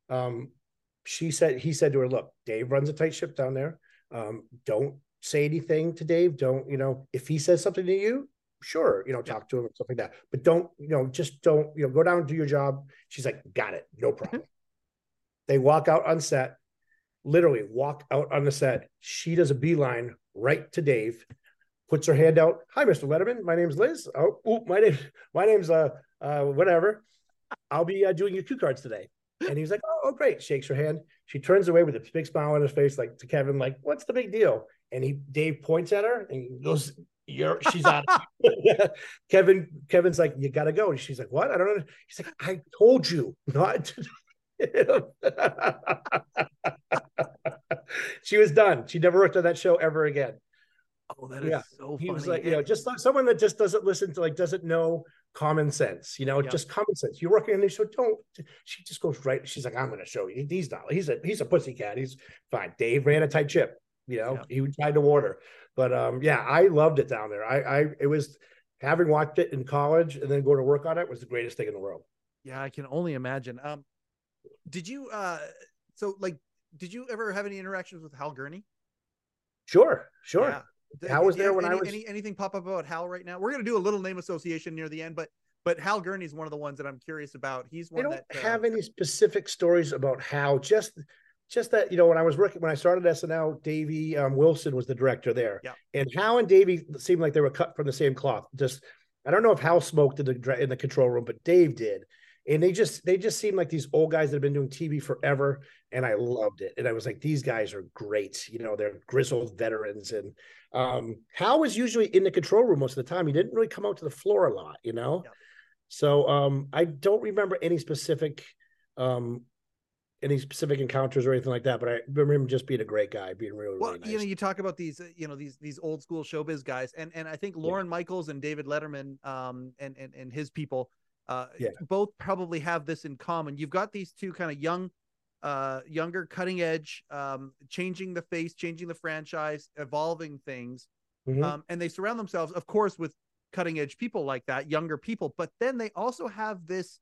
C: He said to her, "Look, Dave runs a tight ship down there. Don't say anything to Dave. Don't, if he says something to you, sure, talk to him and stuff like that. But don't, just don't, go down and do your job." She's like, "Got it, no problem." They walk out on set. Literally walk out on the set. She does a beeline right to Dave, puts her hand out. "Hi, Mr. Letterman. My name's Liz. My name's whatever. I'll be doing your cue cards today." And he's like, oh, great. Shakes her hand. She turns away with a big smile on his face, like to Kevin, like, "What's the big deal?" And Dave points at her and goes, she's out. Kevin's like, "You gotta go." And she's like, "What? I don't know." He's like, "I told you not to." She was done. She never worked on that show ever again.
B: Oh, that is so funny.
C: He was like, just like someone that just doesn't listen to, doesn't know common sense, just common sense. You're working on this show, don't. She just goes right. She's like, "I'm going to show you. He's a pussycat. He's fine." Dave ran a tight ship. He tried to warn her, but I loved it down there. It was, having watched it in college and then going to work on it, was the greatest thing in the world.
B: Yeah, I can only imagine. Did you did you ever have any interactions with Hal Gurney?
C: Sure.
B: Yeah.
C: Hal was there when I was.
B: Anything pop up about Hal right now? We're going to do a little name association near the end, but Hal Gurney is one of the ones that I'm curious about. He's one that
C: have any specific stories about Hal. Just that, when I started SNL, Davey Wilson was the director there.
B: Yeah.
C: And Hal and Davey seemed like they were cut from the same cloth. I don't know if Hal smoked in the control room, but Dave did. And they just seemed like these old guys that have been doing TV forever. And I loved it. And I was like, these guys are great. They're grizzled veterans. And Hal was usually in the control room most of the time. He didn't really come out to the floor a lot, Yeah. So I don't remember any specific encounters or anything like that, but I remember him just being a great guy, being really, really nice.
B: You talk about these, these old school showbiz guys, and I think Lorne Michaels and David Letterman, and his people, both probably have this in common. You've got these two kind of younger, cutting edge, changing the face, changing the franchise, evolving things, and they surround themselves, of course, with cutting edge people like that, younger people, but then they also have this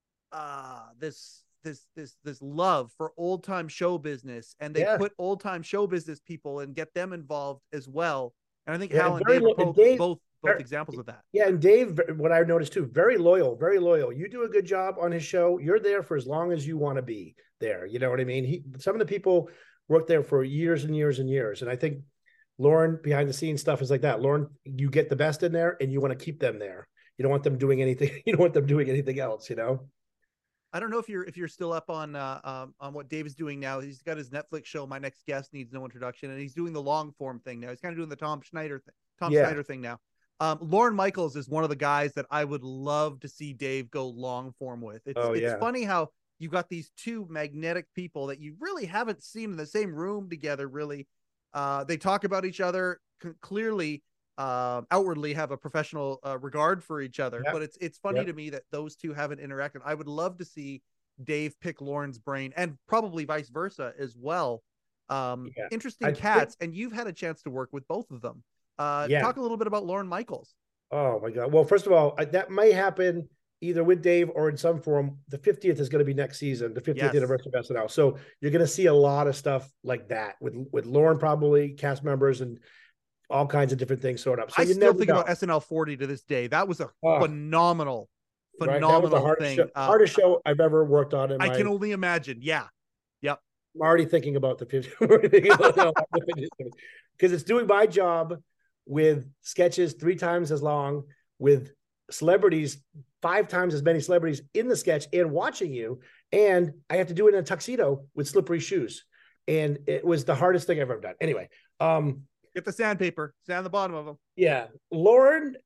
B: love for old time show business, and they put old time show business people and get them involved as well. And I think Hal and Dave are both examples of that.
C: Yeah, and Dave, what I noticed too, very loyal, very loyal. You do a good job on his show, you're there for as long as you want to be there. You know what I mean? Some of the people worked there for years and years and years, and I think Lorne, behind the scenes stuff is like that. Lorne, you get the best in there, and you want to keep them there. You don't want them doing anything. You don't want them doing anything else.
B: I don't know if you're still up on what Dave is doing now. He's got his Netflix show, My Next Guest Needs No Introduction, and he's doing the long form thing now. He's kind of doing the Tom Schneider thing now. Lorne Michaels is one of the guys that I would love to see Dave go long form with. It's funny how you've got these two magnetic people that you really haven't seen in the same room together. Really, they talk about each other clearly. Outwardly have a professional regard for each other, but it's funny to me that those two haven't interacted. I would love to see Dave pick Lauren's brain, and probably vice versa as well. Interesting and you've had a chance to work with both of them. Talk a little bit about Lorne Michaels.
C: Oh my God. Well, first of all, that may happen either with Dave or in some form. The 50th is going to be next season, the 50th anniversary of SNL. So you're going to see a lot of stuff like that with Lorne, probably cast members and all kinds of different things sort of. So
B: I still think about SNL 40 to this day. That was a phenomenal
C: that was the hardest show I've ever worked on. I
B: can only imagine. Yeah. Yep.
C: I'm already thinking about the 50th because it's doing my job with sketches 3 times as long, with celebrities, 5 times as many celebrities in the sketch and watching you. And I have to do it in a tuxedo with slippery shoes. And it was the hardest thing I've ever done. Anyway,
B: get the sandpaper, sand the bottom of them.
C: Yeah. Lauren,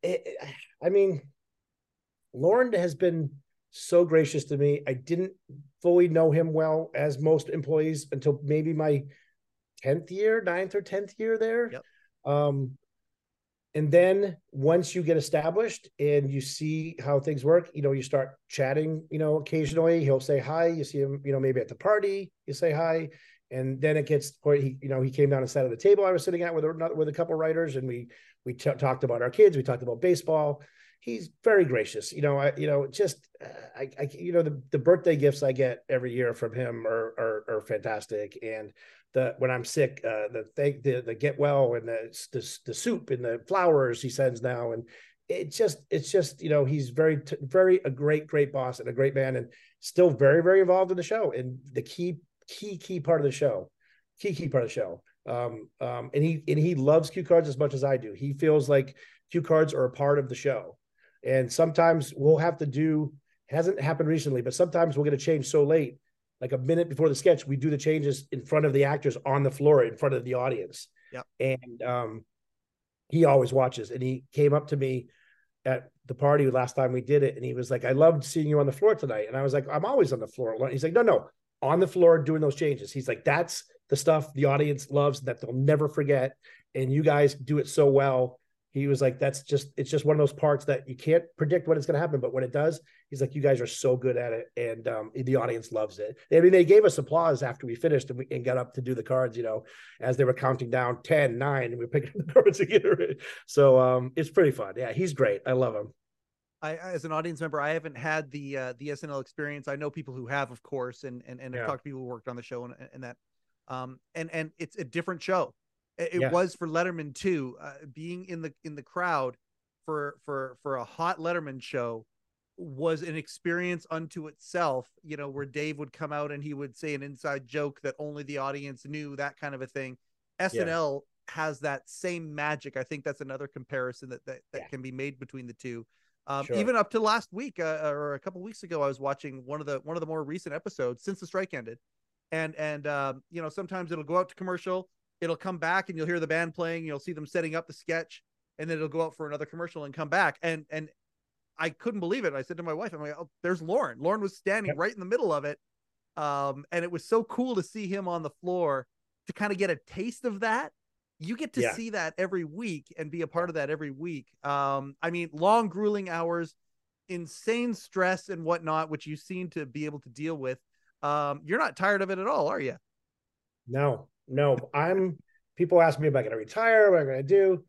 C: Lauren has been so gracious to me. I didn't fully know him well, as most employees, until maybe my 9th or 10th year there.
B: Yep.
C: And then once you get established and you see how things work, you start chatting, occasionally he'll say hi. You see him, maybe at the party, you say hi. And then it gets, he came down and sat at the table I was sitting at with a couple of writers, and we talked about our kids. We talked about baseball. He's very gracious. The birthday gifts I get every year from him are fantastic. And when I'm sick, the get well and the soup and the flowers he sends now. And it's just, he's very a great boss and a great man, and still very, very involved in the show. And the key part of the show, and he loves cue cards as much as I do. He feels like cue cards are a part of the show. And sometimes we'll have to do, hasn't happened recently, but sometimes we'll get a change so late, like a minute before the sketch, we do the changes in front of the actors on the floor, in front of the audience.
B: Yep.
C: And he always watches. And he came up to me at the party last time we did it, and he was like, I loved seeing you on the floor tonight. And I was like, I'm always on the floor. He's like, no, on the floor doing those changes. He's like, that's the stuff the audience loves, that they'll never forget. And you guys do it so well. He was like, it's just one of those parts that you can't predict when it's going to happen. But when it does, he's like, you guys are so good at it. And the audience loves it. I mean, they gave us applause after we finished and got up to do the cards, as they were counting down 10, 9, and we were picking up the cards again. So it's pretty fun. Yeah, he's great. I love him.
B: I, as an audience member, I haven't had the SNL experience. I know people who have, of course, and I've talked to people who worked on the show and that, and it's a different show. It was for Letterman too. Being in the crowd for a hot Letterman show was an experience unto itself. Where Dave would come out and he would say an inside joke that only the audience knew, that kind of a thing. SNL has that same magic. I think that's another comparison that can be made between the two. Sure. Even up to last week or a couple weeks ago, I was watching one of the more recent episodes since the strike ended, and sometimes it'll go out to commercial. It'll come back and you'll hear the band playing. You'll see them setting up the sketch, and then it'll go out for another commercial and come back. And I couldn't believe it. I said to my wife, I'm like, oh, there's Lorne. Lorne was standing right in the middle of it. And it was so cool to see him on the floor, to kind of get a taste of that. You get to see that every week and be a part of that every week. I mean, long, grueling hours, insane stress and whatnot, which you seem to be able to deal with. You're not tired of it at all, are you?
C: No. People ask me if I'm going to retire, what I'm going to do.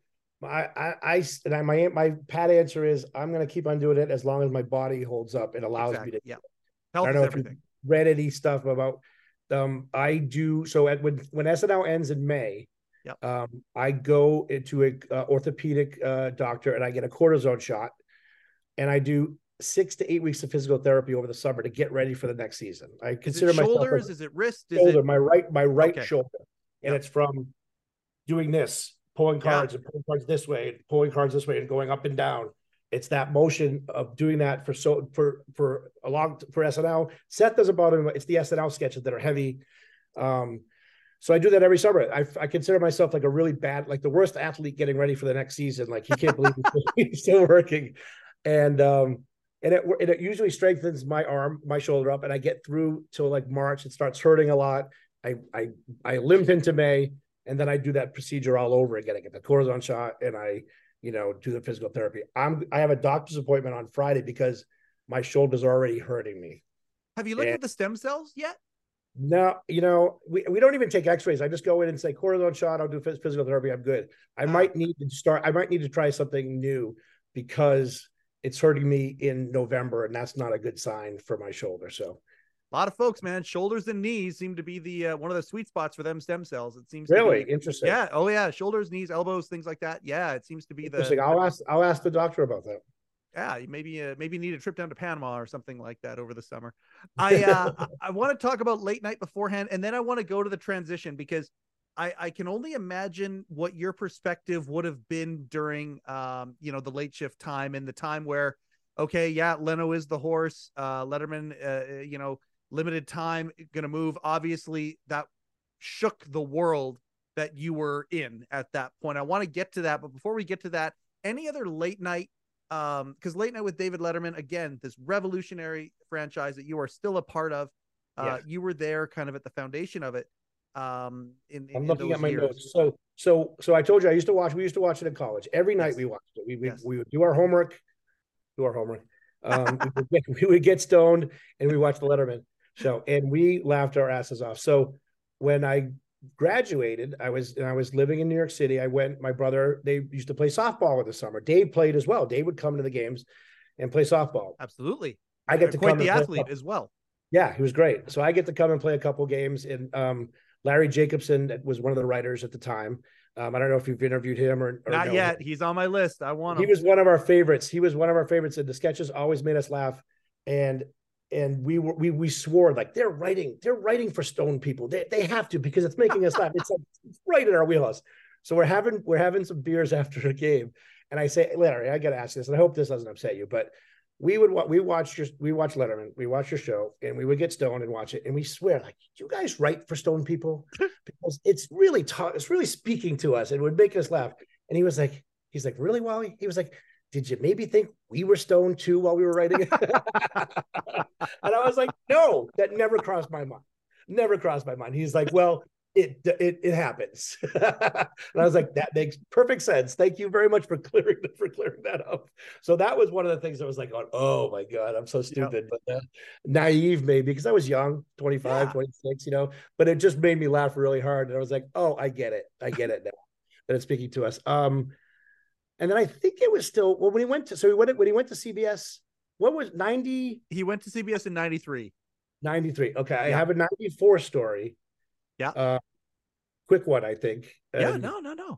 C: My pat answer is I'm going to keep on doing it as long as my body holds up and allows me to.
B: Yeah.
C: I don't know if you read any stuff about, I do. So when SNL ends in May, I go into a orthopedic doctor, and I get a cortisone shot, and I do 6 to 8 weeks of physical therapy over the summer to get ready for the next season. I consider myself
B: shoulders, is it wrist?
C: Shoulder, my right shoulder. And it's from doing this, pulling cards and pulling cards this way, and pulling cards this way, and going up and down. It's that motion of doing that for SNL. Seth doesn't bother me. It's the SNL sketches that are heavy. So I do that every summer. I consider myself like a really bad, like the worst athlete getting ready for the next season. Like he can't believe he's still working. And it usually strengthens my arm, my shoulder up, and I get through till like March. It starts hurting a lot. I limp into May, and then I do that procedure all over again. I get the cortisone shot, and I do the physical therapy. I have a doctor's appointment on Friday because my shoulder's already hurting me.
B: Have you looked at the stem cells yet?
C: No, we don't even take x-rays. I just go in and say cortisone shot, I'll do physical therapy, I'm good. I might need to try something new because it's hurting me in November, and that's not a good sign for my shoulder. So
B: a lot of folks, man, shoulders and knees seem to be the one of the sweet spots for them stem cells. It seems
C: really
B: to be,
C: interesting.
B: Yeah. Oh yeah. Shoulders, knees, elbows, things like that. Yeah. It seems to be
C: interesting. I'll ask the doctor about that.
B: Yeah, you maybe need a trip down to Panama or something like that over the summer. I want to talk about late night beforehand, and then I want to go to the transition because I can only imagine what your perspective would have been during the late shift time and the time where, okay, yeah, Leno is the horse, Letterman, limited time, gonna move. Obviously, that shook the world that you were in at that point. I want to get to that, but before we get to that, any other late night? Because Late Night with David Letterman, again, this revolutionary franchise that you are still a part of. You were there kind of at the foundation of it. I'm
C: looking at my notes. So I told you we used to watch it in college. Every night we watched it. We would do our homework. We would get stoned and we watched the Letterman show, and we laughed our asses off. So when I graduated, I was living in New York City. My brother, they used to play softball in the summer. Dave played as well. Dave would come to the games and play softball.
B: Absolutely.
C: I get to
B: quite the athlete as well.
C: Yeah, he was great. So I get to come and play a couple games. And Larry Jacobson was one of the writers at the time. I don't know if you've interviewed him or
B: not yet. He's on my list. I want him.
C: He was one of our favorites. And the sketches always made us laugh. And we swore, like, they're writing for stone people. They have to, because it's making us laugh. It's like, it's right in our wheelhouse. So we're having some beers after a game, and I say, Larry, I got to ask this, and I hope this doesn't upset you, but we watch Letterman, we watch your show, and we would get stoned and watch it, and we swear, like, you guys write for stone people, because it's really speaking to us, and it would make us laugh. And he's like, really, Wally? He was like, did you maybe think we were stoned too while we were writing it? And I was like, no, that never crossed my mind. He's like, well, it happens. And I was like, that makes perfect sense. Thank you very much for clearing that up. So that was one of the things that was like, oh my God, I'm so stupid, but naive maybe, because I was young, 25, 26, but it just made me laugh really hard. And I was like, oh, I get it now that it's speaking to us. And then I think it was still when he went to CBS, what was 90?
B: He went to CBS in 93.
C: 93. Okay. I have a 94 story.
B: Yeah.
C: Quick one, I think.
B: No.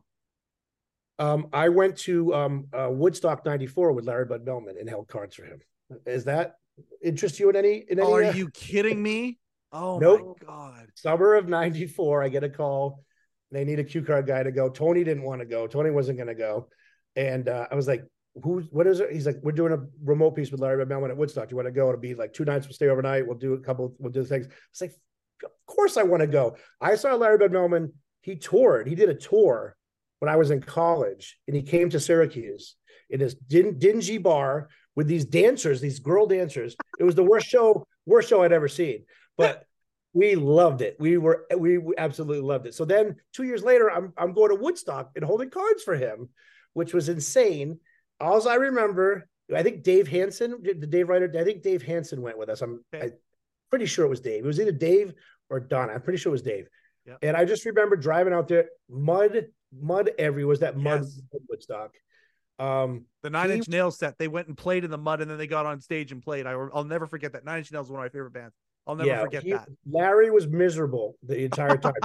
C: I went to Woodstock 94 with Larry Bud Melman and held cards for him. Is that interest you in any?
B: Are you kidding me? Oh,
C: nope.
B: My God.
C: Summer of 94, I get a call. They need a cue card guy to go. Tony didn't want to go. Tony wasn't going to go. And I was like, what is it? He's like, we're doing a remote piece with Larry Melman at Woodstock. Do you want to go? It'll be like 2 nights. We'll stay overnight. We'll do things. It's like, of course I want to go. I saw Larry Melman. He toured. He did a tour when I was in college, and he came to Syracuse in this dingy bar with these dancers, these girl dancers. It was the worst show I'd ever seen, but we loved it. We absolutely loved it. So then 2 years later, I'm going to Woodstock and holding cards for him, which was insane. All I remember, I think Dave Hansen, the Dave writer, I think Dave Hansen went with us. I'm pretty sure it was Dave. It was either Dave or Donna. I'm pretty sure it was Dave. Yep. And I just remember driving out there, mud everywhere. Was that mud Woodstock?
B: The Nine Inch Nails set. They went and played in the mud, and then they got on stage and played. I'll never forget that. Nine Inch Nails is one of my favorite bands. I'll never forget that.
C: Larry was miserable the entire time.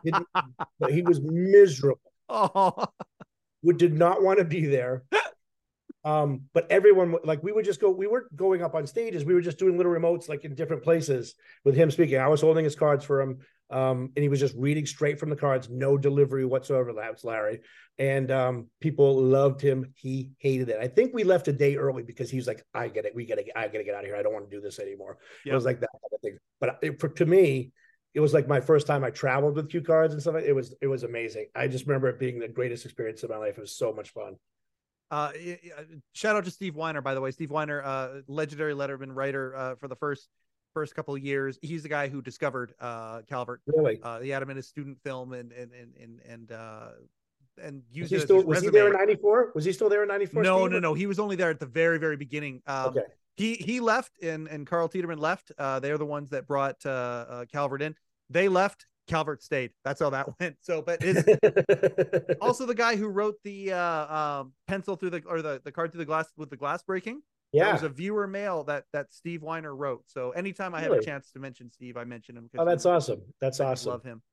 C: He was miserable.
B: Oh.
C: We did not want to be there. But everyone, like, we weren't going up on stages. We were just doing little remotes, like in different places with him speaking. I was holding his cards for him. And he was just reading straight from the cards, no delivery whatsoever. That's Larry. And people loved him. He hated it. I think we left a day early because he was like, I get it. I gotta get out of here. I don't want to do this anymore. Yep. It was like that kind of thing. But to me, it was like my first time I traveled with cue cards and stuff. It was amazing. I just remember it being the greatest experience of my life. It was so much fun.
B: Shout out to Steve Weiner, by the way. Steve Weiner, legendary Letterman writer for the first couple of years. He's the guy who discovered Calvert.
C: Really?
B: He had him in his student film and used
C: was he there in 94? Was he still there in 94?
B: No. He was only there at the very, very beginning.
C: Okay.
B: He left and Carl Tiedemann left. They're the ones that brought Calvert in. They left. Calvert stayed. That's how that went. So, but also the guy who wrote the pencil through the card through the glass with the glass breaking.
C: Yeah,
B: that was a viewer mail that Steve Weiner wrote. So anytime I have a chance to mention Steve, I mention him.
C: Oh, that's awesome. That's awesome.
B: Love him.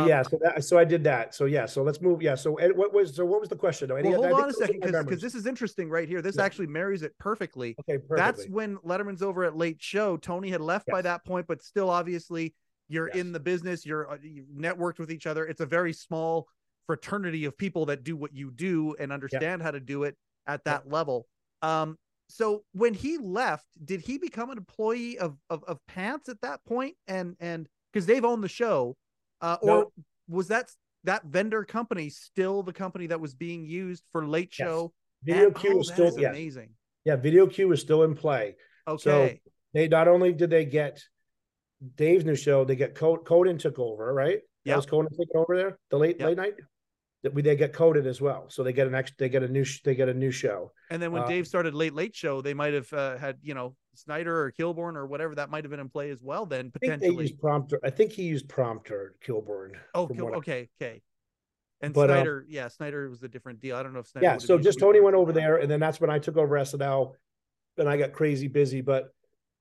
C: So I did that. So let's move. Yeah. So what was the question?
B: Well, hold on a second, because this is interesting right here. This actually marries it perfectly.
C: Okay, perfectly.
B: That's when Letterman's over at Late Show. Tony had left by that point, but still, obviously, you're in the business. You've networked with each other. It's a very small fraternity of people that do what you do and understand how to do it at that level. So when he left, did he become an employee of Pants at that point? And because they've owned the show, or was that vendor company still the company that was being used for Late Show?
C: Video Q was still
B: amazing.
C: Yeah, Video Q was still in play.
B: Okay.
C: So they not only did they get Dave's new show, they get Conan took over, right? Yeah, was Conan taking over there the late night. They get coded as well, so they get a new show. And
B: then when Dave started Late Show, they might have had Snyder or Kilborn or whatever that might have been in play as well. Then potentially,
C: I think he used Prompter Kilborn.
B: Oh, okay. And Snyder, Snyder was a different deal. I don't know if Snyder.
C: Yeah, so just Tony went over there, and then that's when I took over SNL, and I got crazy busy, but.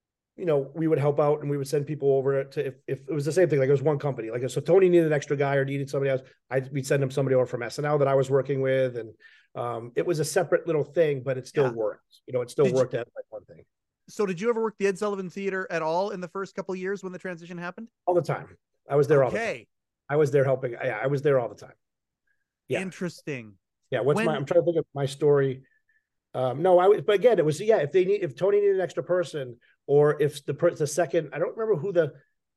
C: We would help out and we would send people over to, if it was the same thing, like it was one company, like, so Tony needed an extra guy or needed somebody else, we'd send him somebody over from SNL that I was working with. And it was a separate little thing, but it still worked. It still worked out like one thing.
B: So did you ever work the Ed Sullivan Theater at all in the first couple of years when the transition happened?
C: All the time. I was there all the time. I was there helping. Yeah, I was there all the time. Yeah.
B: Interesting.
C: Yeah. I'm trying to think of my story. But again, it was, if Tony needed an extra person, or if the second, I don't remember who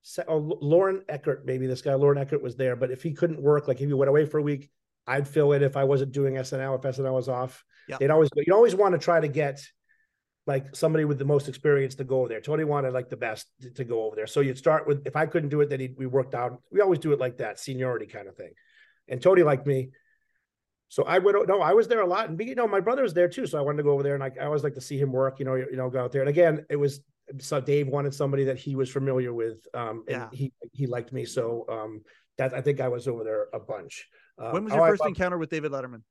C: Lauren Eckert, maybe this guy, Lauren Eckert was there, but if he couldn't work, like if he went away for a week, I'd fill it if I wasn't doing SNL, if SNL was off. Yep. You always want to try to get like somebody with the most experience to go over there. Tony wanted like the best to go over there. So you'd start with, if I couldn't do it, then we worked out. We always do it like that, seniority kind of thing. And Tony liked me. So I was there a lot, and my brother was there too. So I wanted to go over there, and I always like to see him work. Go out there. And again, so Dave wanted somebody that he was familiar with, and he liked me. So that I think I was over there a bunch.
B: When was your first encounter with David Letterman?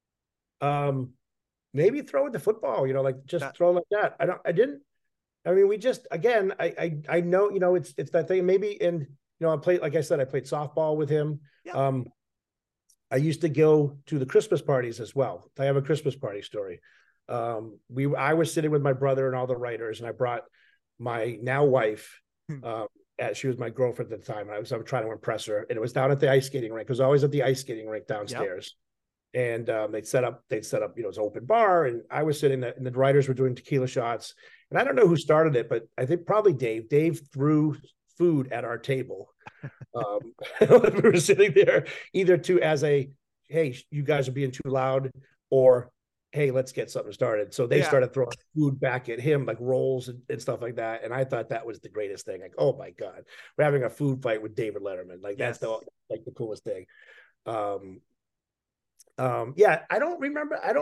C: Maybe throwing the football. Throwing like that. I didn't. I mean, we just again. I know. It's that thing. Maybe I played, like I said, I played softball with him. Yeah. I used to go to the Christmas parties as well. I have a Christmas party story. I was sitting with my brother and all the writers, and I brought my now wife. She was my girlfriend at the time. I was trying to impress her, and it was down at the ice skating rink. It was always at the ice skating rink downstairs. Yep. And they'd set up, it was an open bar, and I was sitting there, and the writers were doing tequila shots. And I don't know who started it, but I think probably Dave. Dave threw food at our table. We were sitting there either hey, you guys are being too loud, or hey, let's get something started. So they started throwing food back at him, like rolls and stuff like that. And I thought that was the greatest thing. Like, oh my God, we're having a food fight with David Letterman. Like that's the coolest thing. I don't remember. I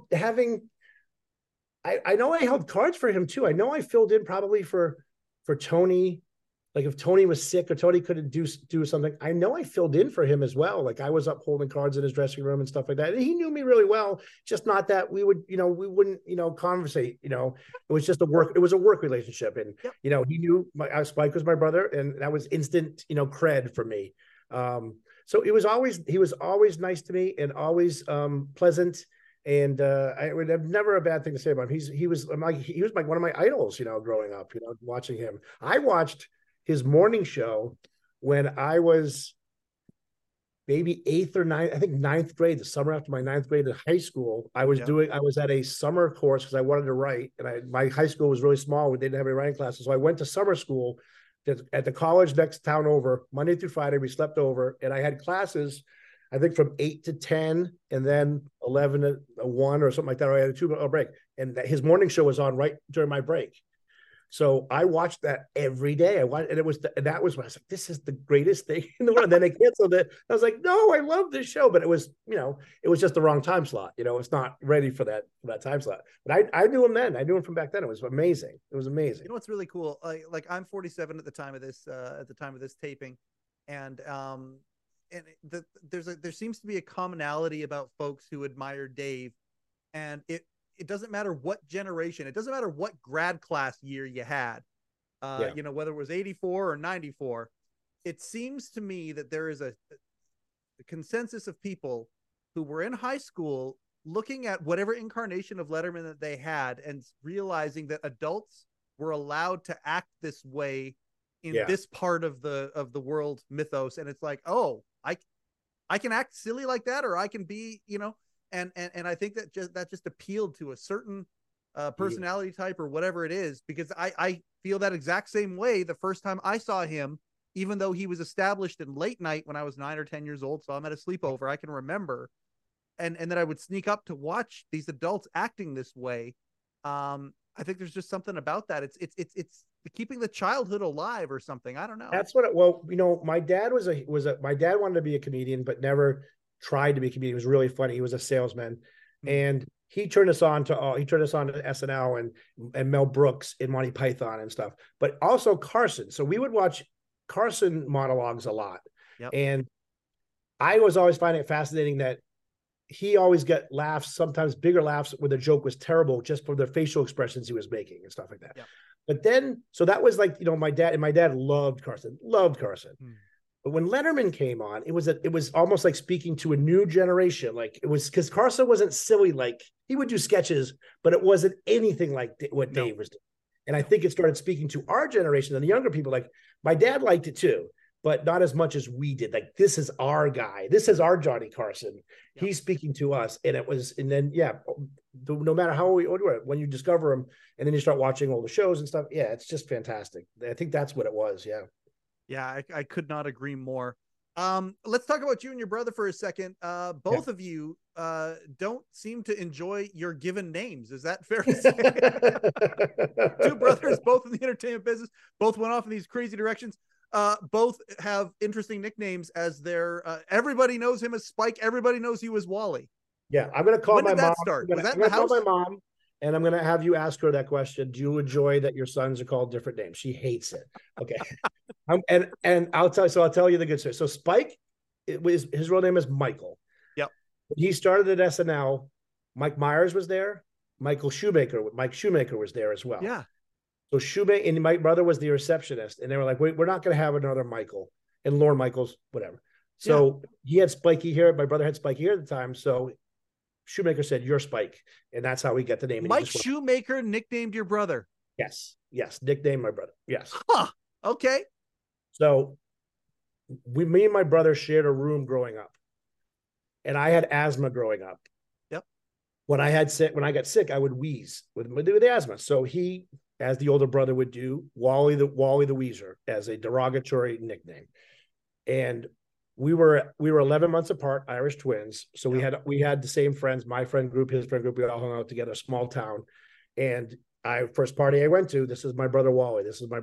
C: know I held cards for him too. I know I filled in probably for Tony. Like if Tony was sick or Tony couldn't do something, I know I filled in for him as well. Like I was up holding cards in his dressing room and stuff like that. And he knew me really well, just not that we wouldn't, conversate, it was just a work relationship. And, he knew Spike was my brother, and that was instant, cred for me. So he was always nice to me and always pleasant. And I would have never a bad thing to say about him. He was one of my idols, growing up, watching him. I watched his morning show when I was maybe 8th or 9th, I think 9th grade, the summer after my 9th grade in high school. I was at a summer course because I wanted to write, and my high school was really small. We didn't have any writing classes. So I went to summer school at the college next town over, Monday through Friday. We slept over, and I had classes, I think from 8 to 10, and then 11 to 1 or something like that. Or I had a 2-hour break, and his morning show was on right during my break. So I watched that every day. And it was, and that was when I was like, this is the greatest thing in the world. And then they canceled it. I was like, no, I love this show, but it was, it was just the wrong time slot. It's not ready for that time slot. But I knew him then. I knew him from back then. It was amazing. It was amazing.
B: You know what's really cool? Like I'm 47 at the time of this taping, and there seems to be a commonality about folks who admire Dave, and it doesn't matter what generation, it doesn't matter what grad class year you had, whether it was 84 or 94. It seems to me that there is a consensus of people who were in high school looking at whatever incarnation of Letterman that they had and realizing that adults were allowed to act this way in this part of the world mythos. And it's like, oh, I can act silly like that, or I can be, and I think that just appealed to a certain personality type or whatever it is, because I feel that exact same way the first time I saw him, even though he was established in late night when I was 9 or 10 years old. So I'm at a sleepover, I can remember. And then I would sneak up to watch these adults acting this way. I think there's just something about that. It's keeping the childhood alive or something. I don't know.
C: That's what my dad my dad wanted to be a comedian, but never tried to be a comedian. He was really funny. He was a salesman. Mm-hmm. And he turned us on to SNL and Mel Brooks in Monty Python and stuff, but also Carson. So we would watch Carson monologues a lot.
B: Yep.
C: And I was always finding it fascinating that he always got laughs, sometimes bigger laughs where the joke was terrible just for the facial expressions he was making and stuff like that.
B: Yep.
C: But then, so that was like, my dad loved Carson. But when Letterman came on, it was almost like speaking to a new generation. Like it was, because Carson wasn't silly. Like he would do sketches, but it wasn't anything like what Dave was doing. And I think it started speaking to our generation and the younger people. Like my dad liked it too, but not as much as we did. Like, this is our guy. This is our Johnny Carson. Yep. He's speaking to us. And no matter how we order it, when you discover him and then you start watching all the shows and stuff, it's just fantastic. I think that's what it was. Yeah.
B: Yeah, I could not agree more. Let's talk about you and your brother for a second. Both of you don't seem to enjoy your given names. Is that fair to say? Two brothers, both in the entertainment business, both went off in these crazy directions. Both have interesting nicknames as their everybody knows him as Spike. Everybody knows you as Wally.
C: Yeah, I'm going to call my mom.
B: Start? Was that in the house?
C: Call my mom, and I'm going to have you ask her that question. Do you enjoy that your sons are called different names? She hates it. Okay. And I'll tell you the good story. So Spike, his real name is Michael.
B: Yep.
C: He started at SNL. Mike Myers was there. Mike Shoemaker was there as well.
B: Yeah.
C: So Shoemaker and my brother was the receptionist, and they were like, "Wait, we're not going to have another Michael." And Lorne Michaels, whatever. So he had Spiky here. My brother had Spiky here at the time. So Shoemaker said, "You're Spike," and that's how we get the name.
B: Mike Shoemaker nicknamed your brother.
C: Yes, nicknamed my brother. Yes.
B: Huh. Okay.
C: So me and my brother shared a room growing up, and I had asthma growing up.
B: Yep.
C: When I got sick, I would wheeze with the asthma. So he, as the older brother would do, Wally the Wheezer as a derogatory nickname. And we were 11 months apart, Irish twins. So we had the same friends, my friend group, his friend group, we all hung out together, small town. And first party I went to, this is my brother Wally.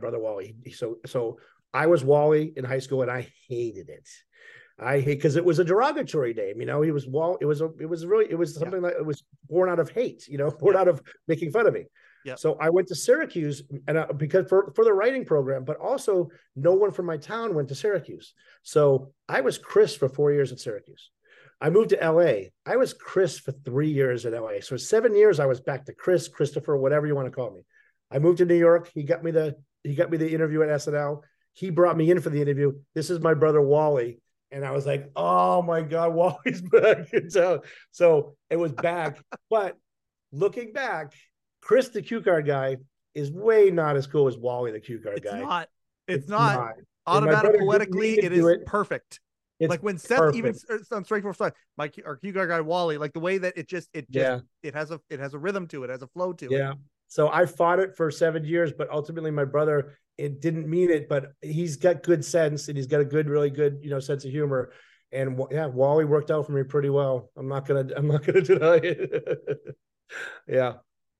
C: So I was Wally in high school and I hated it. Because it was a derogatory name, he was Wall. It was something that it was born out of hate, born out of making fun of me.
B: Yeah.
C: So I went to Syracuse and because for the writing program, but also no one from my town went to Syracuse. So I was Chris for 4 years at Syracuse. I moved to LA. I was Chris for 3 years at LA. So 7 years I was back to Chris, Christopher, whatever you want to call me. I moved to New York. He got me the interview at SNL. He brought me in for the interview. This is my brother Wally. And I was like, oh my God, Wally's back. So it was back. But looking back, Chris the cue card guy is way not as cool as Wally the cue card guy.
B: It's not. Automatic poetically, it is perfect. It's like when Seth perfect. Even on Strike Force 5, our cue card guy Wally, like the way that it has a rhythm to it, has a flow to it.
C: Yeah. So I fought it for 7 years, but ultimately my brother, it didn't mean it, but he's got good sense and he's got a really good, sense of humor. And Wally worked out for me pretty well. I'm not gonna deny it. Yeah.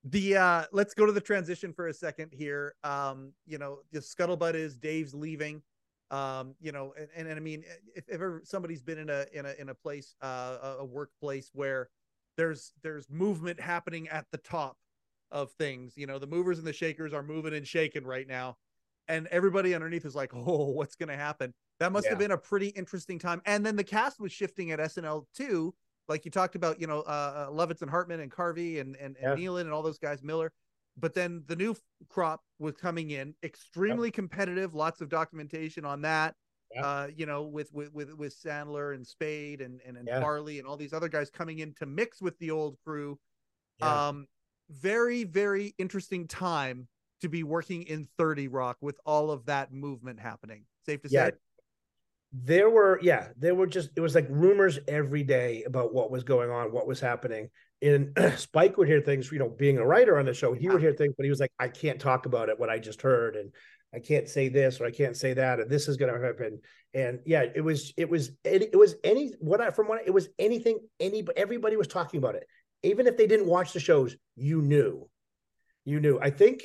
B: Let's go to the transition for a second here. You know, the scuttlebutt is Dave's leaving. You know, and I mean, if ever somebody's been in a place, a workplace where there's movement happening at the top of things, you know, the movers and the shakers are moving and shaking right now, and everybody underneath is like, oh, what's going to happen? That must have been a pretty interesting time. And then the cast was shifting at SNL too. Like you talked about, you know, Lovitz and Hartman and Carvey and Nealon and all those guys, Miller. But then the new crop was coming in, extremely competitive, lots of documentation on that. You know, with Sandler and Spade and Farley and all these other guys coming in to mix with the old crew. Very, very interesting time to be working in 30 Rock with all of that movement happening. Safe to say?
C: There were just, it was like rumors every day about what was going on, what was happening. And Spike would hear things, you know, being a writer on the show, he would hear things, but he was like, I can't talk about it, what I just heard. And I can't say this, or I can't say that, and this is going to happen. And it was anything, everybody was talking about it. Even if they didn't watch the shows, you knew. I think,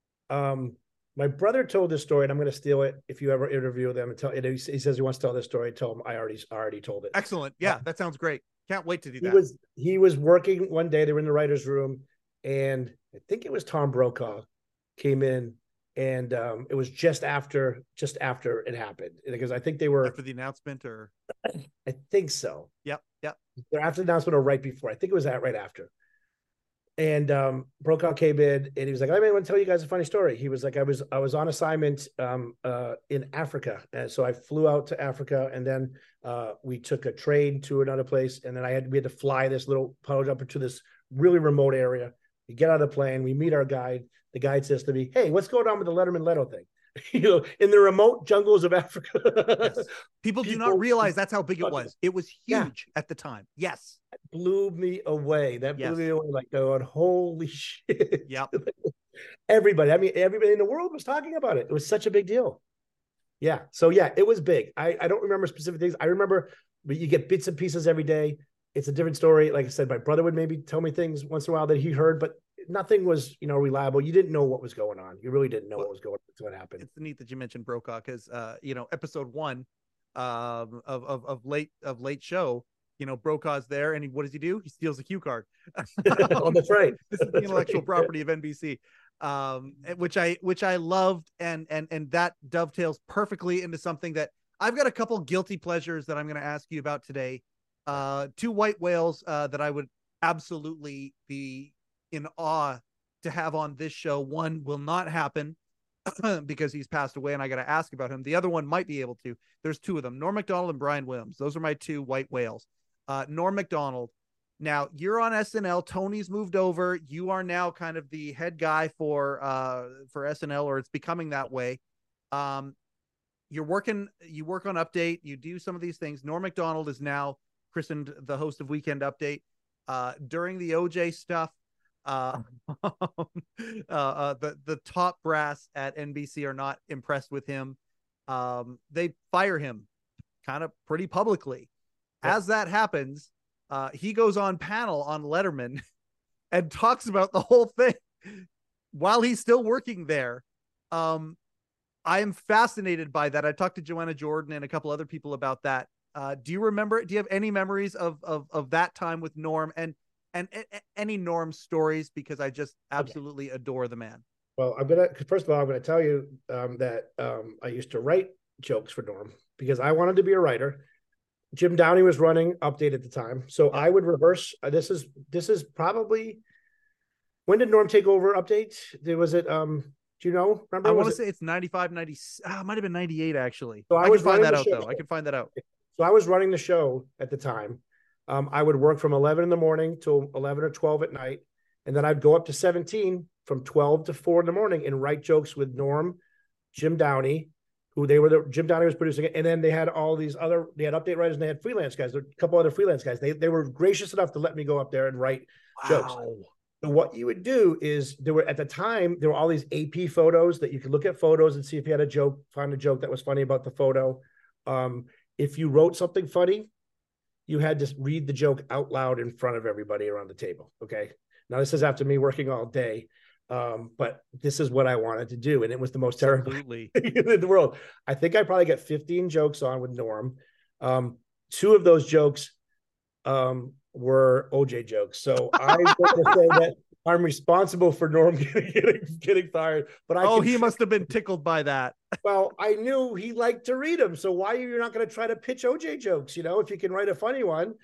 C: my brother told this story, and I'm going to steal it. If you ever interview them and tell it, he says he wants to tell this story. Tell him I already told it.
B: Excellent. Yeah, that sounds great. Can't wait to do that.
C: He was working one day. They were in the writer's room, and I think it was Tom Brokaw came in, and it was just after it happened, because I think they were
B: after the announcement, or
C: I think so.
B: Yep.
C: They're after the announcement or right before. I think it was that right after. And Brokaw came in, and he was like, I want to tell you guys a funny story. He was like, I was on assignment in Africa. And so I flew out to Africa, and then we took a train to another place. And then we had to fly this little puddle jumper to this really remote area. We get out of the plane, we meet our guide. The guide says to me, hey, what's going on with the Letterman Leto thing? You know, in the remote jungles of Africa.
B: Yes. People do not realize that's how big it was. It was huge at the time. Yes.
C: That blew me away. Blew me away, like going, holy shit.
B: Yep.
C: Everybody in the world was talking about it. It was such a big deal. Yeah. So yeah, it was big. I don't remember specific things. I remember, but you get bits and pieces every day. It's a different story. Like I said, my brother would maybe tell me things once in a while that he heard, but nothing was, you know, reliable. You didn't know what was going on. You really didn't know what was going on. What happened.
B: It's neat that you mentioned Brokaw, because you know, episode 1 of late show, you know, Brokaw's there, and what does he do? He steals a cue card.
C: Oh, that's right.
B: This is the intellectual property of NBC, which I loved, and that dovetails perfectly into something that I've got a couple guilty pleasures that I'm going to ask you about today. 2 white whales that I would absolutely be in awe to have on this show. One will not happen because he's passed away, and I got to ask about him. The other one might be able to. There's 2 of them, Norm Macdonald and Brian Williams. Those are my 2 white whales. Norm Macdonald. Now you're on SNL. Tony's moved over. You are now kind of the head guy for SNL, or it's becoming that way. You work on Update. You do some of these things. Norm Macdonald is now christened the host of Weekend Update. During the OJ stuff, the top brass at NBC are not impressed with him. They fire him kind of pretty publicly. As that happens, he goes on panel on Letterman and talks about the whole thing while he's still working there. I am fascinated by that. I talked to Joanna Jordan and a couple other people about that. Do you have any memories of that time with Norm and any Norm stories? Because I just absolutely adore the man.
C: Well, first of all, I'm going to tell you that I used to write jokes for Norm because I wanted to be a writer. Jim Downey was running Update at the time. So I would reverse. This is probably, when did Norm take over Update? Was it, do you know? Remember?
B: I want to say it's 95, 90. It might have been 98 actually.
C: So
B: I can find that out though. I can find that out.
C: So I was running the show at the time. I would work from 11 in the morning till 11 or 12 at night. And then I'd go up to 17 from 12 to 4 in the morning and write jokes with Norm, Jim Downey, Jim Downey was producing it. And then they had they had Update writers and they had freelance guys. There were a couple other freelance guys. They were gracious enough to let me go up there and write jokes. So what you would do is there were all these AP photos that you could look at photos and see if you had a joke, find a joke that was funny about the photo. If you wrote something funny, you had to read the joke out loud in front of everybody around the table. Okay. Now, this is after me working all day. But this is what I wanted to do. And it was the most terrifying thing in the world. I think I probably got 15 jokes on with Norm. 2 of those jokes were OJ jokes. So I'm going to say that I'm responsible for Norm getting fired. But
B: he must have been tickled by that.
C: Well, I knew he liked to read them. So why are you not going to try to pitch OJ jokes? If you can write a funny one.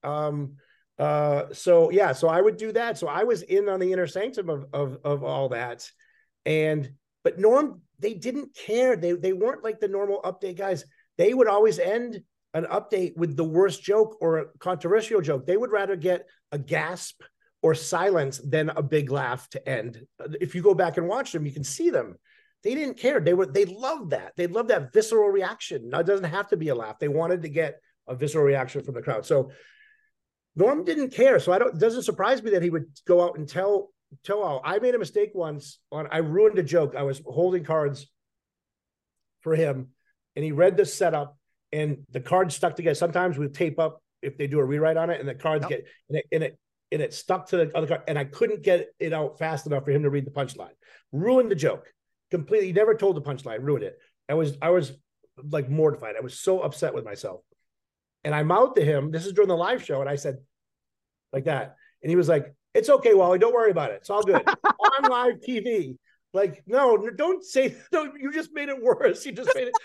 C: So I would do that. So I was in on the inner sanctum of all that. But Norm, they didn't care. They weren't like the normal update guys. They would always end an update with the worst joke or a controversial joke. They would rather get a gasp or silence than a big laugh to end. If you go back and watch them, you can see them. They didn't care. They loved that. They loved that visceral reaction. Now, it doesn't have to be a laugh. They wanted to get a visceral reaction from the crowd. So Norm didn't care. So it doesn't surprise me that he would go out and tell all. I made a mistake once I ruined a joke. I was holding cards for him and he read the setup and the cards stuck together. Sometimes we tape up if they do a rewrite on it and the cards get, and it stuck to the other card and I couldn't get it out fast enough for him to read the punchline. Ruined the joke completely. He never told the punchline, ruined it. I was like mortified. I was so upset with myself. And I mouthed to him, this is during the live show, and I said, like that. And he was like, it's okay, Wally, don't worry about it. It's all good. On live TV. Like, no, don't say, no, you just made it worse. You just made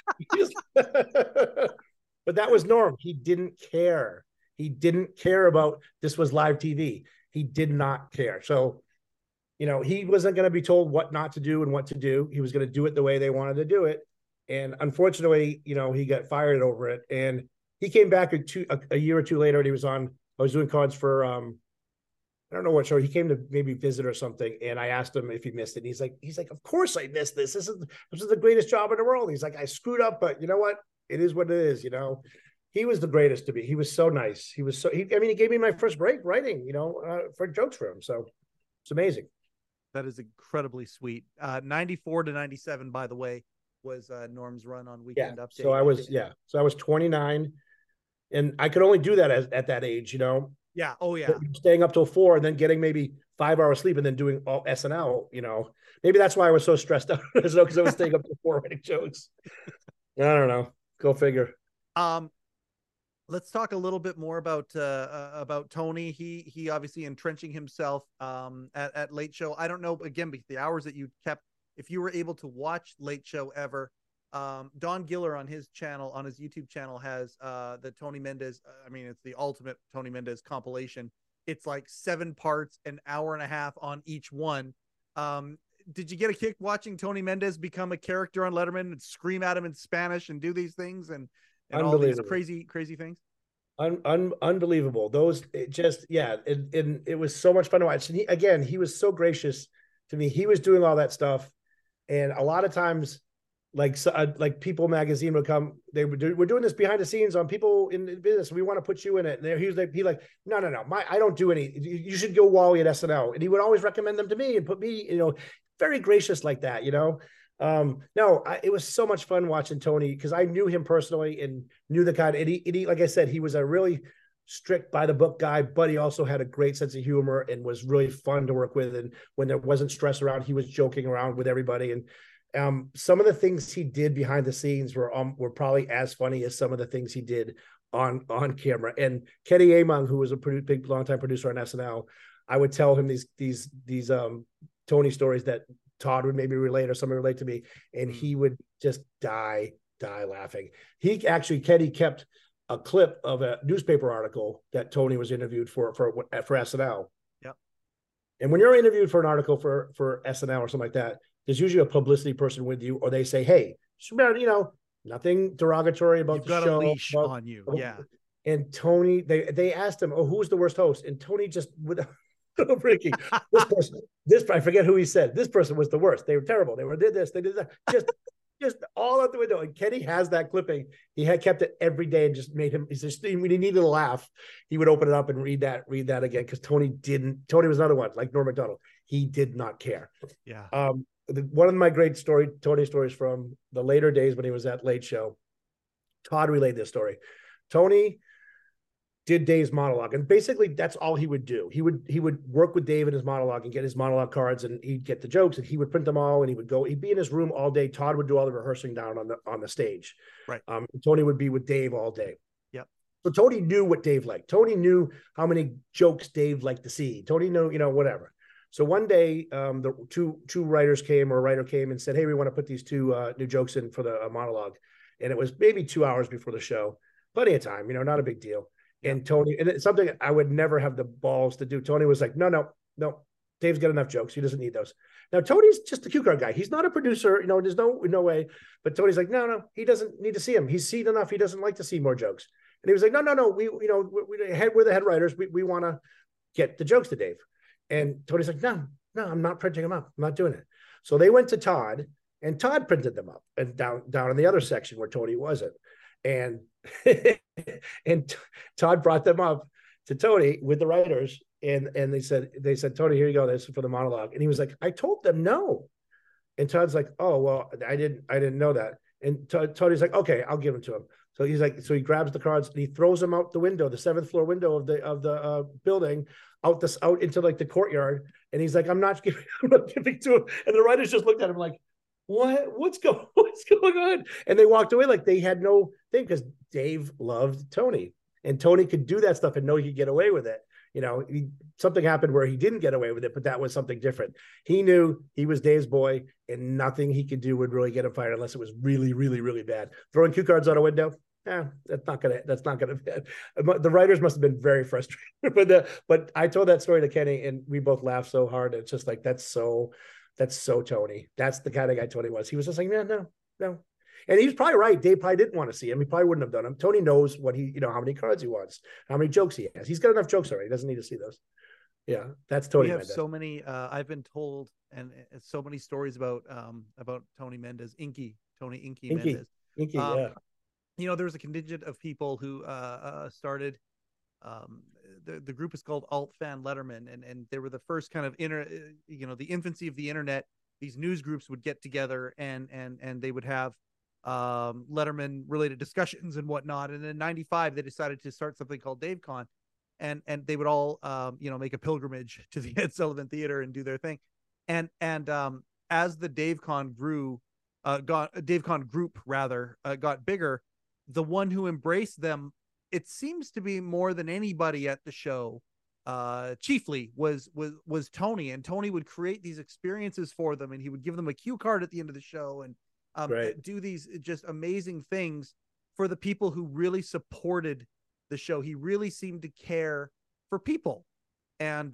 C: it. But that was Norm. He didn't care. He didn't care about this was live TV. He did not care. So, he wasn't going to be told what not to do and what to do. He was going to do it the way they wanted to do it. And unfortunately, he got fired over it. And he came back a year or two later and I was doing cards for, I don't know what show. He came to maybe visit or something. And I asked him if he missed it. He's like, of course I missed this. This is the greatest job in the world. He's like, I screwed up, but you know what? It is what it is. He was the greatest to me. He was so nice. He gave me my first break writing, for jokes for him. So it's amazing.
B: That is incredibly sweet. 94 to 97, by the way, was Norm's run on Weekend Update.
C: So I was 29 and I could only do that at that age,
B: Yeah. Oh yeah.
C: Staying up till 4 and then getting maybe 5 hours sleep and then doing all SNL, maybe that's why I was so stressed out because I was staying up till 4 writing jokes. I don't know. Go figure.
B: Let's talk a little bit more about Tony. He obviously entrenching himself at Late Show. I don't know, again, the hours that you kept, if you were able to watch Late Show ever. Don Giller on his channel, on his YouTube channel, has the Tony Mendez. It's the ultimate Tony Mendez compilation. It's like 7 parts, an hour and a half on each one. Did you get a kick watching Tony Mendez become a character on Letterman and scream at him in Spanish and do these things and all these crazy things?
C: Unbelievable. Those it was so much fun to watch. And he was so gracious to me. He was doing all that stuff, and a lot of times, like People Magazine would come. We're doing this behind the scenes on People in the Business. We want to put you in it. And he was like, no. I don't do any. You should go Wally at SNL. And he would always recommend them to me and put me, very gracious like that, it was so much fun watching Tony because I knew him personally and knew the kind. And he, like I said, he was a really strict by the book guy, but he also had a great sense of humor and was really fun to work with. And when there wasn't stress around, he was joking around with everybody. And some of the things he did behind the scenes were probably as funny as some of the things he did on camera. And Kenny Among, who was a big longtime producer on SNL, I would tell him these Tony stories that Todd would maybe relate or somebody relate to me, and he would just die laughing. Kenny kept a clip of a newspaper article that Tony was interviewed for SNL.
B: Yep.
C: And when you're interviewed for an article for SNL or something like that, there's usually a publicity person with you, or they say, "Hey, nothing derogatory about
B: You've
C: the
B: got
C: show."
B: A leash on you, yeah.
C: And Tony, they asked him, "Oh, who's the worst host?" And Tony just would. Breaking I forget who he said. This person was the worst. They were terrible. They did this. They did that. Just all out the window. And Kenny has that clipping. He had kept it every day and just made him. When he needed a laugh, he would open it up and read that again because Tony didn't. Tony was another one like Norm Macdonald. He did not care.
B: Yeah.
C: One of my great Tony stories from the later days when he was at Late Show. Todd relayed this story. Tony did Dave's monologue, and basically that's all he would do. He would work with Dave in his monologue and get his monologue cards, and he'd get the jokes, and he would print them all, and he'd be in his room all day. Todd would do all the rehearsing down on the stage.
B: Right.
C: Tony would be with Dave all day.
B: Yep.
C: So Tony knew what Dave liked. Tony knew how many jokes Dave liked to see. Tony knew, whatever. So one day, the two writers came, or a writer came and said, "Hey, we want to put these two new jokes in for the monologue," and it was maybe 2 hours before the show. Plenty of time, not a big deal. And Tony, and it's something I would never have the balls to do. Tony was like, no, Dave's got enough jokes. He doesn't need those. Now, Tony's just a cue card guy. He's not a producer. There's no way. But Tony's like, no, he doesn't need to see him. He's seen enough. He doesn't like to see more jokes. And he was like, no, we're the head writers. We want to get the jokes to Dave. And Tony's like, no, I'm not printing them up. I'm not doing it. So they went to Todd, and Todd printed them up and down in the other section where Tony wasn't. And and Todd brought them up to Tony with the writers, and they said, "Tony, here you go. This is for the monologue." And he was like, "I told them no." And Todd's like, "Oh, well, I didn't know that." And Tony's like, "Okay, I'll give them to him." So he's like, so he grabs the cards and he throws them out the window, the 7th floor window of the building, out into like the courtyard. And he's like, I'm not giving to him. And the writers just looked at him like, what's going on? And they walked away like they had no thing, because Dave loved Tony, and Tony could do that stuff and know he could get away with it. Something happened where he didn't get away with it, but that was something different. He knew he was Dave's boy, and nothing he could do would really get him fired unless it was really, really, really bad. Throwing cue cards out a window, that's not gonna. The writers must have been very frustrated. But I told that story to Kenny, and we both laughed so hard. It's just like that's so Tony. That's the kind of guy Tony was. He was just like, no. And he was probably right. Dave probably didn't want to see him. He probably wouldn't have done him. Tony knows what how many cards he wants, how many jokes he has. He's got enough jokes already. He doesn't need to see those. Yeah, that's Tony.
B: We have so many. I've been told, and so many stories about Tony Mendez, Inky Mendez.
C: Inky, yeah.
B: There was a contingent of people who started. The group is called Alt Fan Letterman, and they were the first kind of the infancy of the internet. These news groups would get together and they would have Letterman related discussions and whatnot. And in '95, they decided to start something called DaveCon, and they would all make a pilgrimage to the Ed Sullivan Theater and do their thing. And as the DaveCon DaveCon group got bigger, the one who embraced them, it seems to be more than anybody at the show, chiefly was Tony. And Tony would create these experiences for them, and he would give them a cue card at the end of the show, and do these just amazing things for the people who really supported the show. He really seemed to care for people, and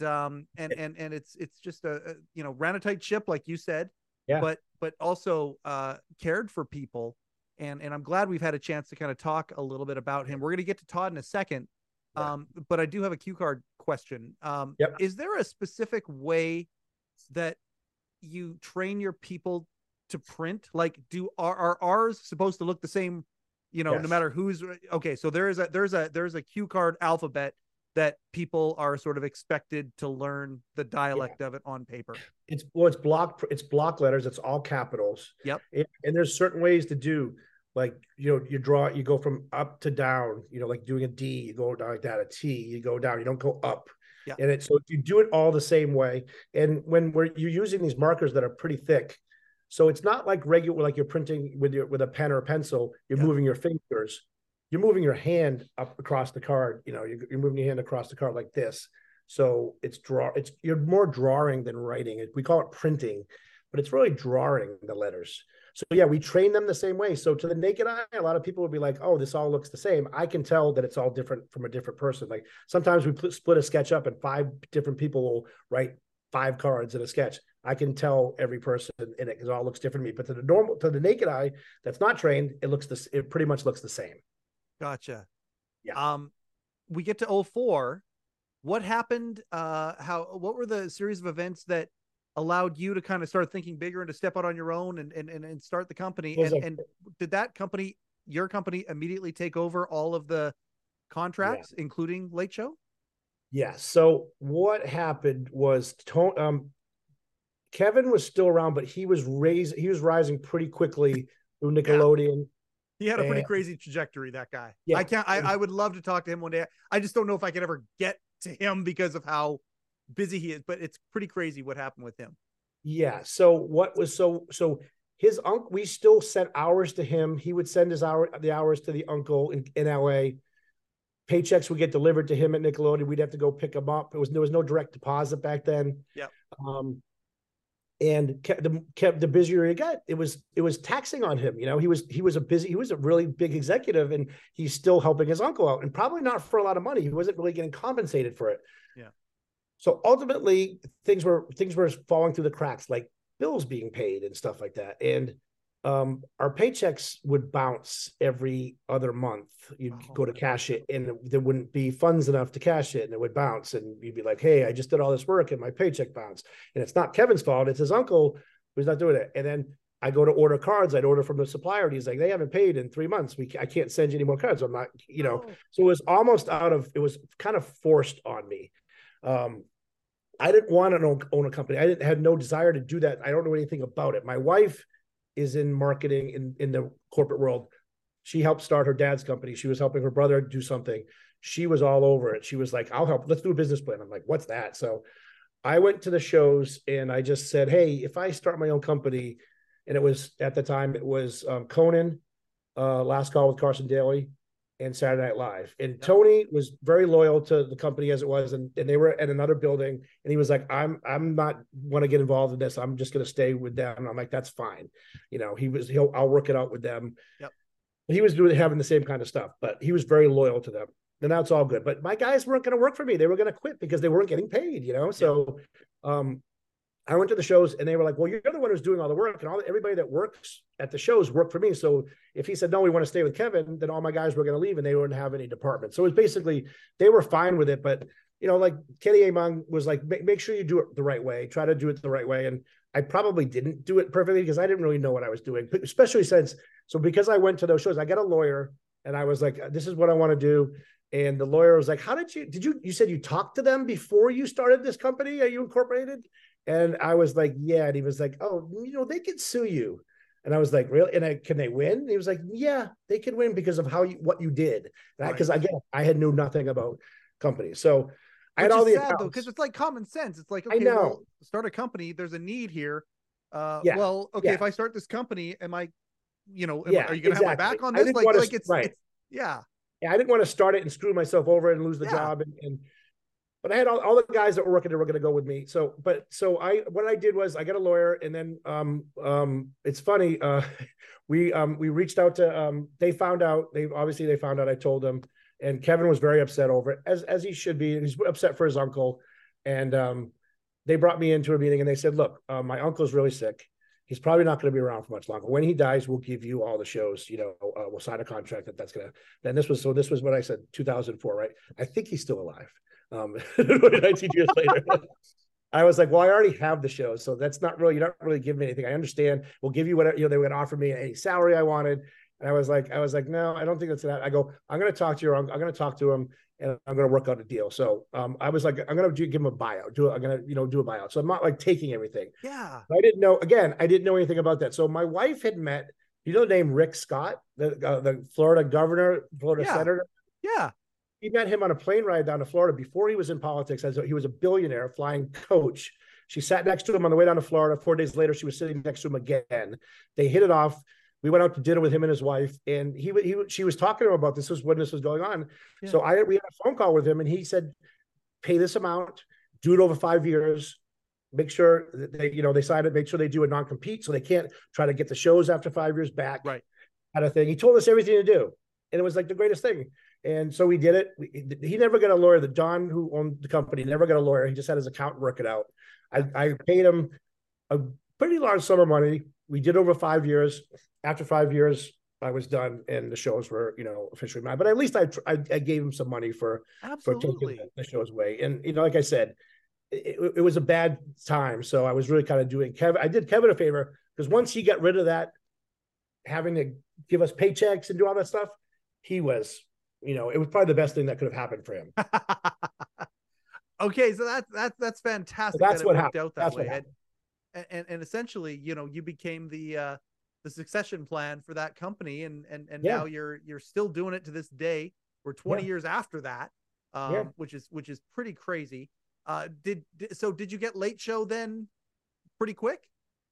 B: it's just ran a tight ship, like you said, but also cared for people. And I'm glad we've had a chance to kind of talk a little bit about him. We're going to get to Todd in a second. But I do have a cue card question. Is there a specific way that you train your people to print? Like, are ours supposed to look the same, no matter who's okay? So there's a cue card alphabet that people are sort of expected to learn the dialect of it on paper.
C: It's block letters. It's all capitals.
B: Yep.
C: And there's certain ways to do, like, you go from up to down, like doing a D, you go down like that, a T, you go down, you don't go up.
B: Yeah.
C: And so you do it all the same way. And when you're using these markers that are pretty thick, so it's not like regular, like you're printing with a pen or a pencil, you're moving your fingers. You're moving your hand up across the card. You're moving your hand across the card like this. So you're more drawing than writing. We call it printing, but it's really drawing the letters. So yeah, we train them the same way. So to the naked eye, a lot of people would be like, "Oh, this all looks the same." I can tell that it's all different from a different person. Like sometimes we split a sketch up, and 5 different people will write 5 cards in a sketch. I can tell every person in it because it all looks different to me. But to the naked eye that's not trained, it pretty much looks the same.
B: Gotcha.
C: Yeah.
B: We get to 2004. What happened? What were the series of events that allowed you to kind of start thinking bigger and to step out on your own and start the company? And did your company immediately take over all of the contracts, including Late Show?
C: Yeah. So what happened was Kevin was still around, but he was rising pretty quickly through Nickelodeon.
B: He had a pretty crazy trajectory, that guy.
C: Yeah.
B: I would love to talk to him one day. I just don't know if I could ever get to him because of how busy he is, but it's pretty crazy what happened with him.
C: Yeah. So what was so his uncle, we still sent hours to him. He would send the hours to the uncle in LA. Paychecks would get delivered to him at Nickelodeon. We'd have to go pick them up. There was no direct deposit back then.
B: Yep.
C: And the busier he got, it was taxing on him. He was a really big executive, and he's still helping his uncle out, and probably not for a lot of money. He wasn't really getting compensated for it.
B: Yeah.
C: So ultimately, things were falling through the cracks, like bills being paid and stuff like that. And our paychecks would bounce every other month. You'd go to cash it, and there wouldn't be funds enough to cash it, and it would bounce. And you'd be like, "Hey, I just did all this work, and my paycheck bounced." And it's not Kevin's fault; it's his uncle who's not doing it. And then I go to order cards. I'd order from the supplier, and he's like, "They haven't paid in 3 months. I can't send you any more cards." I'm not, So it was almost it was kind of forced on me. I didn't want to own a company. I had no desire to do that. I don't know anything about it. My wife is in marketing in the corporate world. She helped start her dad's company. She was helping her brother do something. She was all over it. She was like, "I'll help. Let's do a business plan." I'm like, "What's that?" So I went to the shows and I just said, "Hey, if I start my own company," and it was at the time, it was Conan, Last Call with Carson Daly, and Saturday Night Live. And Tony was very loyal to the company as it was, and they were at another building, and he was like, I'm not want to get involved in this. I'm just going to stay with them. And I'm like, that's fine. I'll work it out with them.
B: Yep.
C: He was having the same kind of stuff, but he was very loyal to them. And that's all good. But my guys weren't going to work for me. They were going to quit because they weren't getting paid, So I went to the shows, and they were like, "Well, you're the one who's doing all the work, and everybody that works at the shows work for me." So if he said, "No, we want to stay with Kevin," then all my guys were going to leave, and they wouldn't have any department. So it was basically, they were fine with it. But, like Kenny Amon was like, make sure you do it the right way. Try to do it the right way. And I probably didn't do it perfectly because I didn't really know what I was doing, especially because I went to those shows, I got a lawyer, and I was like, "This is what I want to do." And the lawyer was like, you said you talked to them before you started this company? Are you incorporated? And I was like, "Yeah." And he was like, "Oh, they could sue you." And I was like, "Really? And can they win?" And he was like, "Yeah, they could win because of what you did." Because again, I knew nothing about companies. So I had all the accounts.
B: Because it's like common sense. It's like, okay, well, start a company. There's a need here. Well, okay, if I start this company, am I, are you going to have my back on this? Yeah.
C: Yeah, I didn't want to start it and screw myself over and lose the job. But I had all the guys that were working there were going to go with me. What I did was I got a lawyer, and then it's funny. We reached out to they found out I told them, and Kevin was very upset over it, as he should be. He's upset for his uncle, and they brought me into a meeting, and they said, "Look, my uncle's really sick. He's probably not going to be around for much longer. When he dies, we'll give you all the shows. We'll sign a contract that's going to." Then this was what I said, 2004, right? I think he's still alive. 19 years later. I was like, "Well, I already have the show, so that's not really, you're not really giving me anything. I understand. We'll give you whatever, they were going to offer me any salary I wanted." And I was like, "No, I don't think that's that." I go, "I'm going to talk to I'm going to talk to him, and I'm going to work out a deal." So I was like, "I'm going to give him a buyout. I'm going to do a buyout." So I'm not like taking everything.
B: Yeah.
C: I didn't know anything about that. So my wife had met, the name Rick Scott, the Florida governor, senator.
B: Yeah.
C: He met him on a plane ride down to Florida before he was in politics. He was a billionaire flying coach. She sat next to him on the way down to Florida. 4 days later, she was sitting next to him again. They hit it off. We went out to dinner with him and his wife, and she was talking to him about this. Was when this was going on. Yeah. So we had a phone call with him, and he said, "Pay this amount, do it over 5 years. Make sure that they sign it. Make sure they do a non-compete, so they can't try to get the shows after 5 years back."
B: Right.
C: Kind of thing. He told us everything to do, and it was like the greatest thing. And so we did it. He never got a lawyer. The Don who owned the company never got a lawyer. He just had his accountant work it out. I paid him a pretty large sum of money. We did over 5 years. After 5 years, I was done, and the shows were, officially mine. But at least I gave him some money for taking the shows away. And like I said, it was a bad time. So I was really kind of doing Kevin. I did Kevin a favor, because once he got rid of that, having to give us paychecks and do all that stuff, he was. It was probably the best thing that could have happened for him.
B: Okay, so that's fantastic.
C: So that's
B: that
C: what
B: it
C: happened.
B: Out that way. And essentially, you became the the succession plan for that company, and
C: Yeah.
B: now you're still doing it to this day. We're 20
C: Yeah.
B: years after that,
C: Yeah.
B: which is pretty crazy. Did you get Late Show then pretty quick?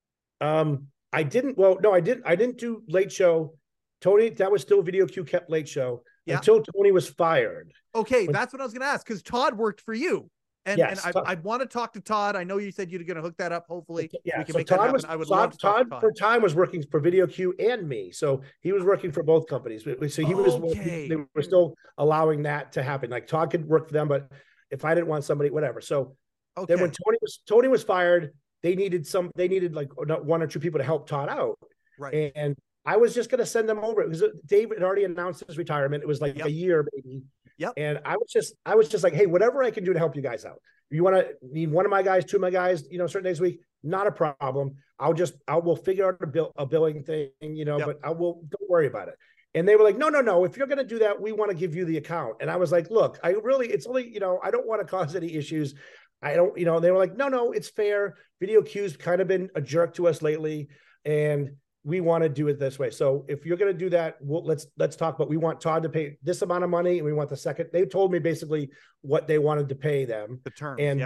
C: I didn't. Well, no, I didn't. I didn't do Late Show. Tony, that was still Video Q kept Late Show until Tony was fired.
B: Okay, that's what I was going to ask, because Todd worked for you. And,
C: yes,
B: and I want to talk to Todd. I know you said you're going to hook that up. Hopefully,
C: yeah,
B: we can
C: so
B: make
C: Todd
B: that happen.
C: was,
B: I would love to talk
C: Todd
B: to Todd.
C: for time was working for Video Q and me, so he was working for both companies. So he was. They were still allowing that to happen. Like Todd could work for them, but if I didn't want somebody, whatever. So then when Tony was fired, they needed like one or two people to help Todd out,
B: right? And
C: I was just going to send them over. It was Dave had already announced his retirement. It was like a year maybe.
B: Yep.
C: And I was just like, hey, whatever I can do to help you guys out. If you want to need one of my guys, two of my guys, certain days a week, not a problem. We'll figure out a billing thing, but don't worry about it. And they were like, no. If you're going to do that, we want to give you the account. And I was like, look, it's only, I don't want to cause any issues. I don't, they were like, no, it's fair. Video Q's kind of been a jerk to us lately. And we want to do it this way. So if you're going to do that, let's talk about, we want Todd to pay this amount of money, and we want the second. They told me basically what they wanted to pay them,
B: the terms,
C: and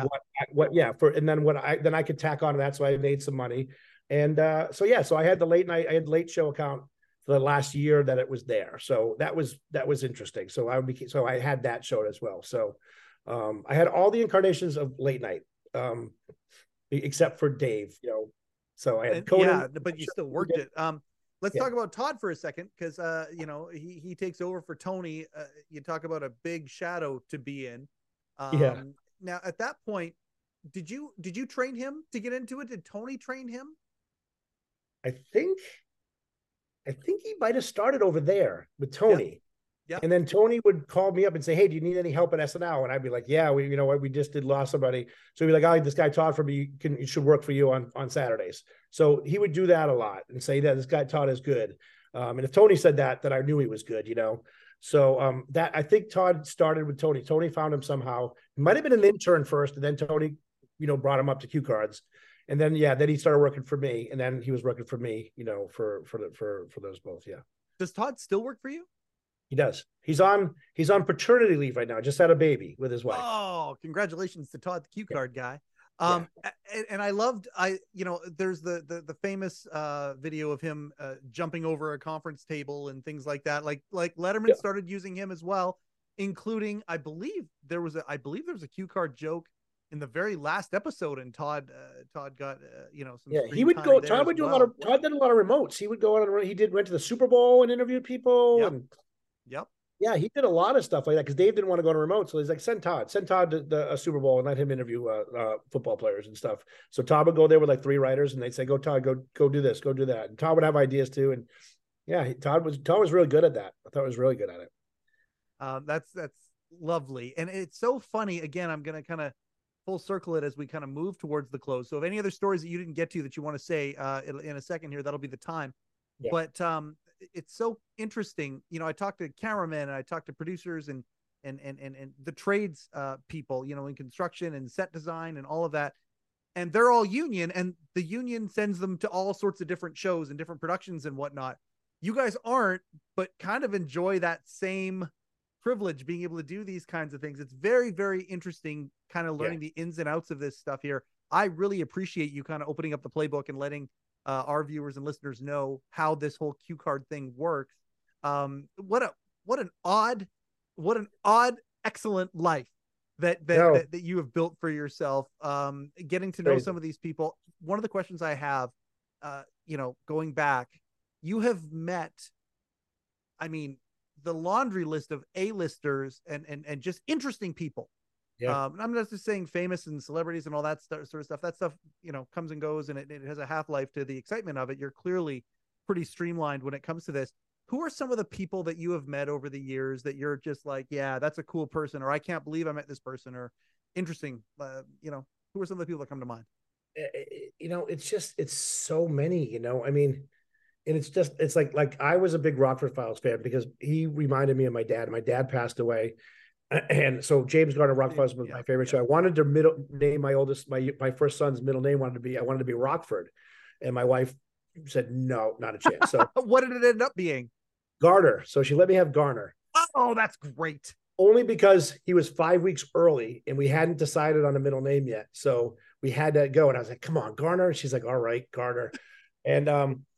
C: then I could tack on to that. So I made some money. And so I had I had the Late Show account for the last year that it was there. So that was interesting. So I had that show as well. So I had all the incarnations of late night, except for Dave, So I had Conan,
B: but you still worked it. Let's talk about Todd for a second, because he takes over for Tony. You talk about a big shadow to be in. Now at that point, did you train him to get into it? Did Tony train him?
C: I think he might have started over there with Tony. Yeah. And then Tony would call me up and say, hey, do you need any help at SNL? And I'd be like, yeah, we just lost somebody. So he'd be like, oh, this guy Todd from me should work for you on Saturdays. So he would do that a lot and say that this guy Todd is good. And if Tony said that I knew he was good, So that, I think Todd started with Tony. Tony found him somehow. He might have been an intern first, and then Tony, brought him up to Q Cards. And then, then he started working for me, and then he was working for me, for those both. Yeah.
B: Does Todd still work for you?
C: He does. He's on paternity leave right now. Just had a baby with his wife.
B: Oh, congratulations to Todd, the Q Card guy. And I loved, there's the famous video of him jumping over a conference table and things like that. Like Letterman started using him as well, including, I believe there was a Q Card joke in the very last episode, and Todd got some. Yeah,
C: he would go. Todd would do a lot of. Todd did a lot of remotes. He would go on. Went to the Super Bowl and interviewed people.
B: Yep.
C: And
B: yep.
C: Yeah, he did a lot of stuff like that because Dave didn't want to go to remote. So he's like, send Todd to the Super Bowl and let him interview football players and stuff. So Todd would go there with like 3 writers, and they'd say, go Todd, go do this, go do that. And Todd would have ideas too. And yeah, Todd was really good at that. I thought he was really good at it.
B: That's lovely. And it's so funny. Again, I'm going to kind of full circle it as we kind of move towards the close. So if any other stories that you didn't get to that you want to say in a second here, that'll be the time. Yeah. But it's so interesting. I talked to cameramen, and I talked to producers and the trades people, in construction and set design and all of that. And they're all union, and the union sends them to all sorts of different shows and different productions and whatnot. You guys aren't, but kind of enjoy that same privilege, being able to do these kinds of things. It's very, very interesting kind of learning the ins and outs of this stuff here. I really appreciate you kind of opening up the playbook and letting our viewers and listeners know how this whole Q Card thing works. What an odd, excellent life that you have built for yourself. Getting to know some of these people. One of the questions I have, going back, you have met, the laundry list of A-listers and just interesting people. Yeah. I'm not just saying famous and celebrities and all that sort of stuff. That stuff, comes and goes, and it has a half-life to the excitement of it. You're clearly pretty streamlined when it comes to this. Who are some of the people that you have met over the years that you're just like, yeah, that's a cool person, or I can't believe I met this person, or interesting, who are some of the people that come to mind?
C: It's so many, and it's like I was a big Rockford Files fan because he reminded me of my dad. My dad passed away. And so James Garner Rockford Files was my favorite show. I wanted to name my first son's middle name I wanted to be Rockford. And my wife, said, no, not a chance. So
B: what did it end up being?
C: Garner. So she let me have Garner.
B: Oh, that's great.
C: Only because he was 5 weeks early and we hadn't decided on a middle name yet. So we had to go. And I was like, come on, Garner. And she's like, all right, Garner. And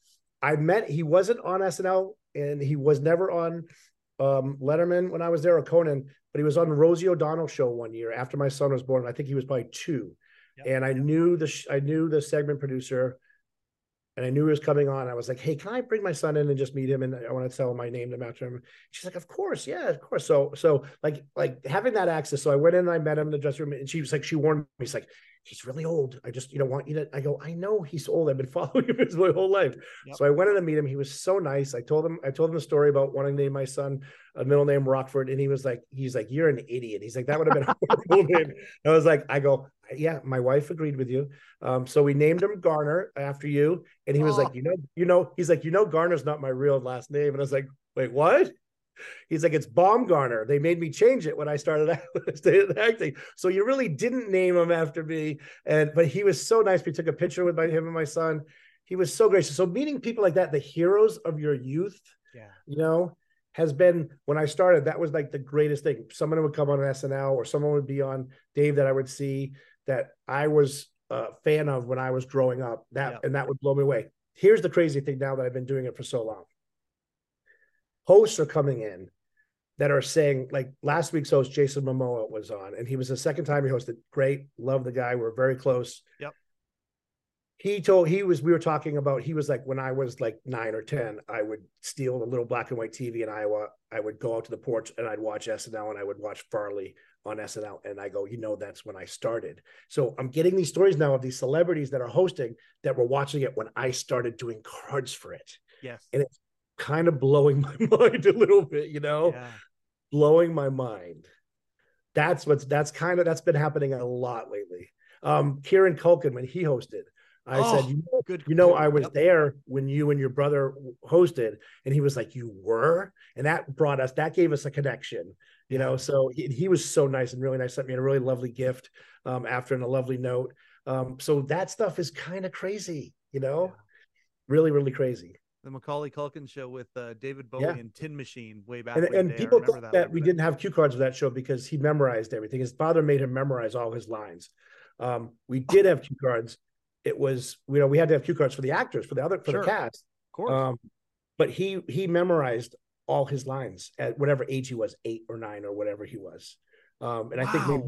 C: he wasn't on SNL and he was never on Letterman when I was there, or Conan, but he was on Rosie O'Donnell's show one year after my son was born. I think he was probably 2. Yep. And I knew the segment producer, and I knew he was coming on. I was like, hey, can I bring my son in and just meet him? And I want to tell him my name to match him. She's like, of course. Yeah, of course. So like having that access. So I went in and I met him in the dressing room, and she was like, she warned me. She's like, he's really old. I just, want you to, I go, I know he's old. I've been following him his whole life. Yep. So I went in to meet him. He was so nice. I told him the story about wanting to name my son a middle name Rockford. And he's like, you're an idiot. He's like, that would have been a horrible name. I was like, yeah, my wife agreed with you. So we named him Garner after you. And he was like, he's like, Garner's not my real last name. And I was like, wait, what? He's like, it's Baumgartner. They made me change it when I started acting. So you really didn't name him after me. But he was so nice. We took a picture with him and my son. He was so gracious. So meeting people like that, the heroes of your youth, has been, when I started, that was like the greatest thing. Someone would come on an SNL, or someone would be on Dave that I would see that I was a fan of when I was growing up. And that would blow me away. Here's the crazy thing now that I've been doing it for so long. Hosts are coming in that are saying, like last week's host, Jason Momoa, was on, and he was the second time he hosted. Great. Love the guy. We're very close.
B: Yep.
C: We were talking about, he was like, when I was like 9 or 10, I would steal a little black and white TV in Iowa. I would go out to the porch and I'd watch SNL, and I would watch Farley on SNL. And I go, that's when I started. So I'm getting these stories now of these celebrities that are hosting that were watching it when I started doing cards for it.
B: Yes.
C: And it's kind of blowing my mind a little bit, blowing my mind. That's been happening a lot lately. Kieran Culkin, when he hosted, I said, I was there when you and your brother hosted, and he was like, you were? And that gave us a connection, so he was so nice and really nice, sent me a really lovely gift after, and a lovely note. So that stuff is kind of crazy, really, really crazy.
B: The Macaulay Culkin show with David Bowie and Tin Machine way back.
C: And people thought that we didn't have cue cards for that show because he memorized everything. His father made him memorize all his lines. We did have cue cards. It was, we had to have cue cards for the actors, for the cast.
B: Of course.
C: But he memorized all his lines at whatever age he was, 8 or 9 or whatever he was. And I think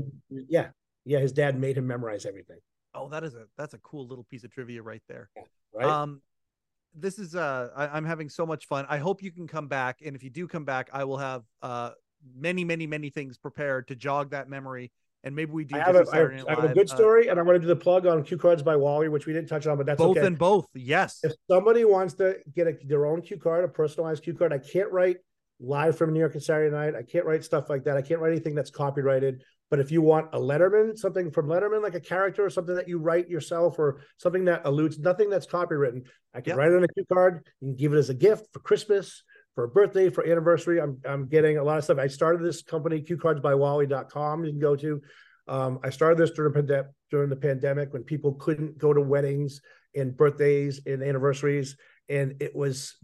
C: his dad made him memorize everything.
B: Oh, that's a cool little piece of trivia right there.
C: Yeah, right.
B: This is I'm having so much fun. I hope you can come back, and if you do come back, I will have many, many, many things prepared to jog that memory. And maybe we do. I have
C: a good story, and I want to do the plug on Cue Cards by Wally, which we didn't touch on, but that's
B: both
C: okay.
B: and both. Yes.
C: If somebody wants to get their own cue card, a personalized cue card, I can't write live from New York and Saturday Night. I can't write stuff like that. I can't write anything that's copyrighted. But if you want a Letterman, something from Letterman, like a character or something that you write yourself, or something that alludes, nothing that's copywritten, I can write it on a cue card. You can give it as a gift for Christmas, for a birthday, for anniversary. I'm getting a lot of stuff. I started this company, cuecardsbywally.com. You can go to. I started this during the pandemic when people couldn't go to weddings and birthdays and anniversaries, and it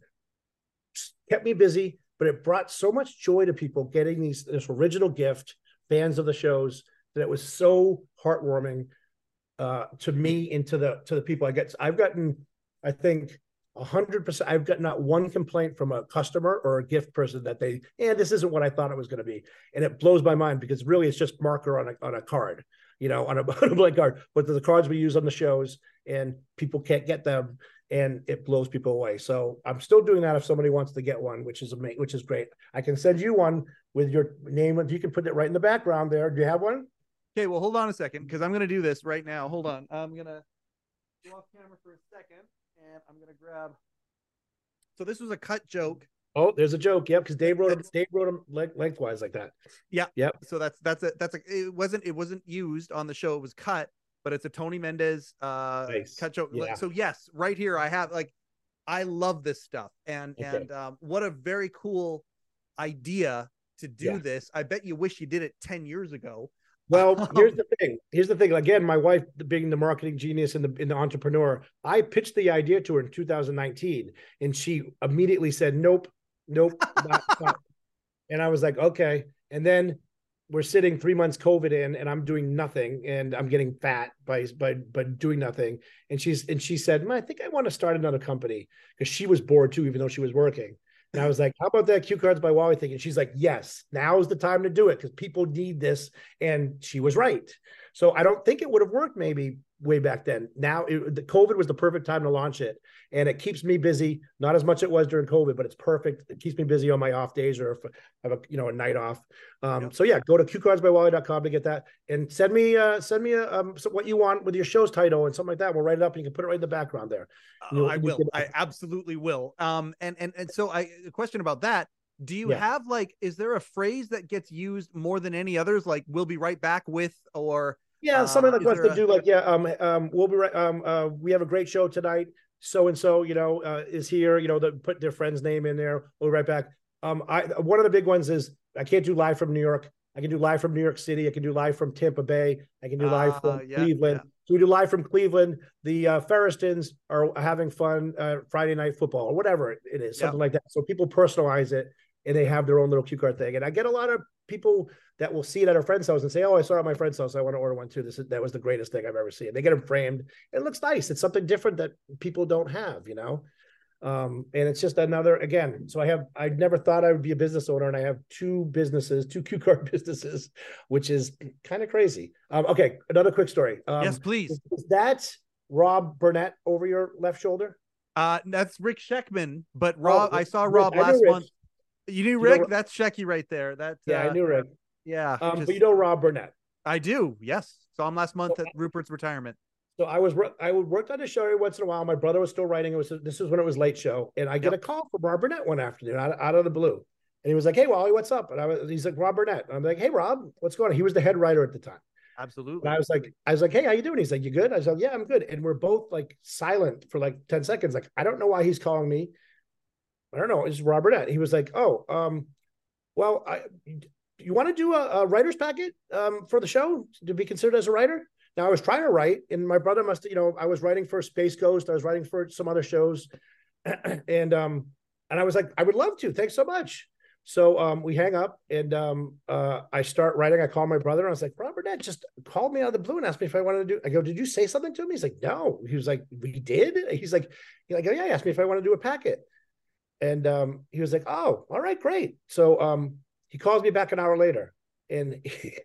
C: kept me busy, but it brought so much joy to people getting this original gift, fans of the shows, that it was so heartwarming to me and to the people I've gotten, I think 100%. I've got not one complaint from a customer or a gift person that this isn't what I thought it was going to be. And it blows my mind, because really it's just marker on a card, on a blank card, but the cards we use on the shows, and people can't get them, and it blows people away. So I'm still doing that if somebody wants to get one, which is great. I can send you one with your name. You can put it right in the background there. Do you have one?
B: Okay, well, hold on a second, because I'm going to do this right now. Hold on. I'm going to go off camera for a second. And I'm gonna grab. So this was a cut joke.
C: Oh, there's a joke. Yep, because Dave wrote them lengthwise like that.
B: Yeah.
C: Yep.
B: So it wasn't used on the show. It was cut, but it's a Tony Mendez
C: nice.
B: Cut joke.
C: Yeah.
B: So yes, right here I have I love this stuff, and what a very cool idea to do this. I bet you wish you did it 10 years ago.
C: Well, here's the thing. Here's the thing. Again, my wife, being the marketing genius and the entrepreneur, I pitched the idea to her in 2019, and she immediately said, "Nope, nope, not." And I was like, "Okay." And then we're sitting 3 months COVID in, and I'm doing nothing, and I'm getting fat by doing nothing. And she said, "I think I want to start another company," because she was bored too, even though she was working. And I was like, "How about that Cue Cards by Wally thing?" And she's like, "Yes, now is the time to do it because people need this." And she was right. So I don't think it would have worked maybe way back then. Now, the COVID was the perfect time to launch it. And it keeps me busy, not as much as it was during COVID, but it's perfect. It keeps me busy on my off days or if I have a night off. So yeah, go to cuecardsbywally.com to get that and send me what you want with your show's title and something like that. We'll write it up and you can put it right in the background there.
B: I will. I absolutely will. And so a question about that. Do you have is there a phrase that gets used more than any others? Like we'll be right back with, or
C: something like wants to do we'll be right. We have a great show tonight. So and so, is here. They put their friend's name in there. We'll be right back. One of the big ones is I can't do live from New York. I can do live from New York City. I can do live from Tampa Bay. I can do live from Cleveland. Yeah. So we do live from Cleveland. The Ferristons are having fun Friday night football or whatever it is, something like that. So people personalize it and they have their own little cue card thing. And I get a lot of people that will see it at a friend's house and say, "Oh, I saw it at my friend's house. I want to order one too. That was the greatest thing I've ever seen." They get them framed. It looks nice. It's something different that people don't have, and it's just another, again, so I never thought I would be a business owner, and I have two cue card businesses, which is kind of crazy. Okay, another quick story.
B: Yes, please.
C: Is that Rob Burnett over your left shoulder?
B: That's Rick Sheckman, but Rob, I saw Rob last month. You knew Rick? That's Shecky right there.
C: I knew Rick.
B: Yeah.
C: But you know Rob Burnett.
B: I do. Yes. Saw him last month at Rupert's retirement.
C: So I worked on the show every once in a while. My brother was still writing. This was when it was late show. And I get a call from Rob Burnett one afternoon out of the blue. And he was like, "Hey, Wally, what's up?" And he's like, "Rob Burnett." And I'm like, "Hey, Rob, what's going on?" He was the head writer at the time.
B: Absolutely.
C: And I was like, "Hey, how you doing?" He's like, "You good?" I was like, "Yeah, I'm good." And we're both like silent for like 10 seconds. Like, I don't know why he's calling me. I don't know. It's Rob Burnett. He was like, "Oh, well, you want to do a writer's packet for the show to be considered as a writer?" Now I was trying to write, and my brother must, I was writing for Space Ghost. I was writing for some other shows, and I was like, "I would love to. Thanks so much." So we hang up, and I start writing. I call my brother, and I was like, "Rob Burnett just called me out of the blue and asked me if I wanted to do." I go, "Did you say something to him?" He's like, "No." He was like, "We did." He's like, "Yeah." He asked me if I want to do a packet, and he was like, "Oh, all right, great." So he calls me back an hour later, and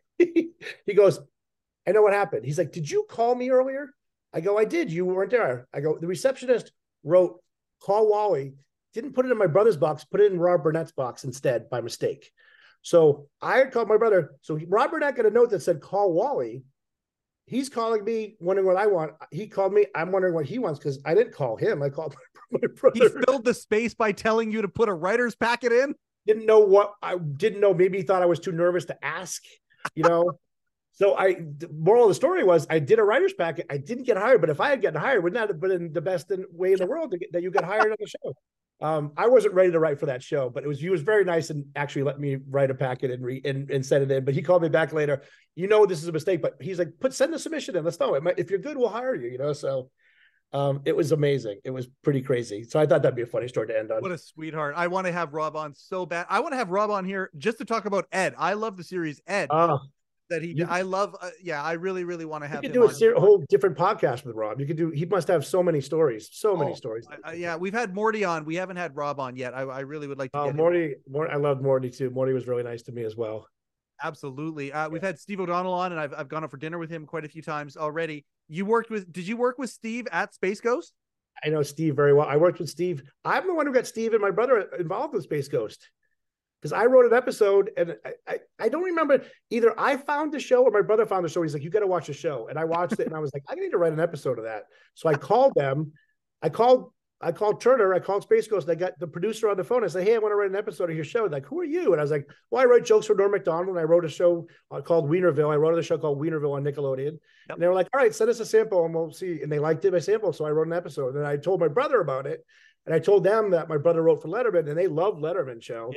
C: he goes, "I know what happened." He's like, "Did you call me earlier?" I go, "I did. You weren't there." I go, "The receptionist wrote, 'Call Wally,' didn't put it in my brother's box, put it in Rob Burnett's box instead by mistake." So I had called my brother. So Rob Burnett got a note that said, "Call Wally." He's calling me, wondering what I want. He called me. I'm wondering what he wants because I didn't call him. I called my brother.
B: He filled the space by telling you to put a writer's packet in?
C: Didn't know. Maybe he thought I was too nervous to ask, So the moral of the story was I did a writer's packet. I didn't get hired, but if I had gotten hired, wouldn't that have been the best way in the world that you got hired on the show? I wasn't ready to write for that show, but he was very nice and actually let me write a packet and send it in. But he called me back later. This is a mistake, but he's like, send the submission in. Let's know. If you're good, we'll hire you. So it was amazing. It was pretty crazy. So I thought that'd be a funny story to end on.
B: What a sweetheart. I want to have Rob on so bad. I want to have Rob on here just to talk about Ed. I love the series Ed. I love. I really, really want to have.
C: You could do a whole different podcast with Rob. He must have so many stories. Many stories.
B: We've had Morty on. We haven't had Rob on yet. I really would like to.
C: Morty. I loved Morty too. Morty was really nice to me as well.
B: Absolutely. We've had Steve O'Donnell on, and I've gone out for dinner with him quite a few times already. Did you work with Steve at Space Ghost?
C: I know Steve very well. I worked with Steve. I'm the one who got Steve and my brother involved with Space Ghost. Because I wrote an episode and I don't remember, either I found the show or my brother found the show. He's like, "You got to watch the show." And I watched it and I was like, "I need to write an episode of that." So I called them. I called Turner. I called Space Ghost. And I got the producer on the phone. I said, "Hey, I want to write an episode of your show." Like, "Who are you?" And I was like, "Well, I write jokes for Norm Macdonald. And I wrote a show called Wienerville. I wrote a show called Wienerville on Nickelodeon." Yep. And they were like, "All right, send us a sample and we'll see." And they liked it, my sample. So I wrote an episode. And I told my brother about it. And I told them that my brother wrote for Letterman and they love Letterman show.
B: Yeah.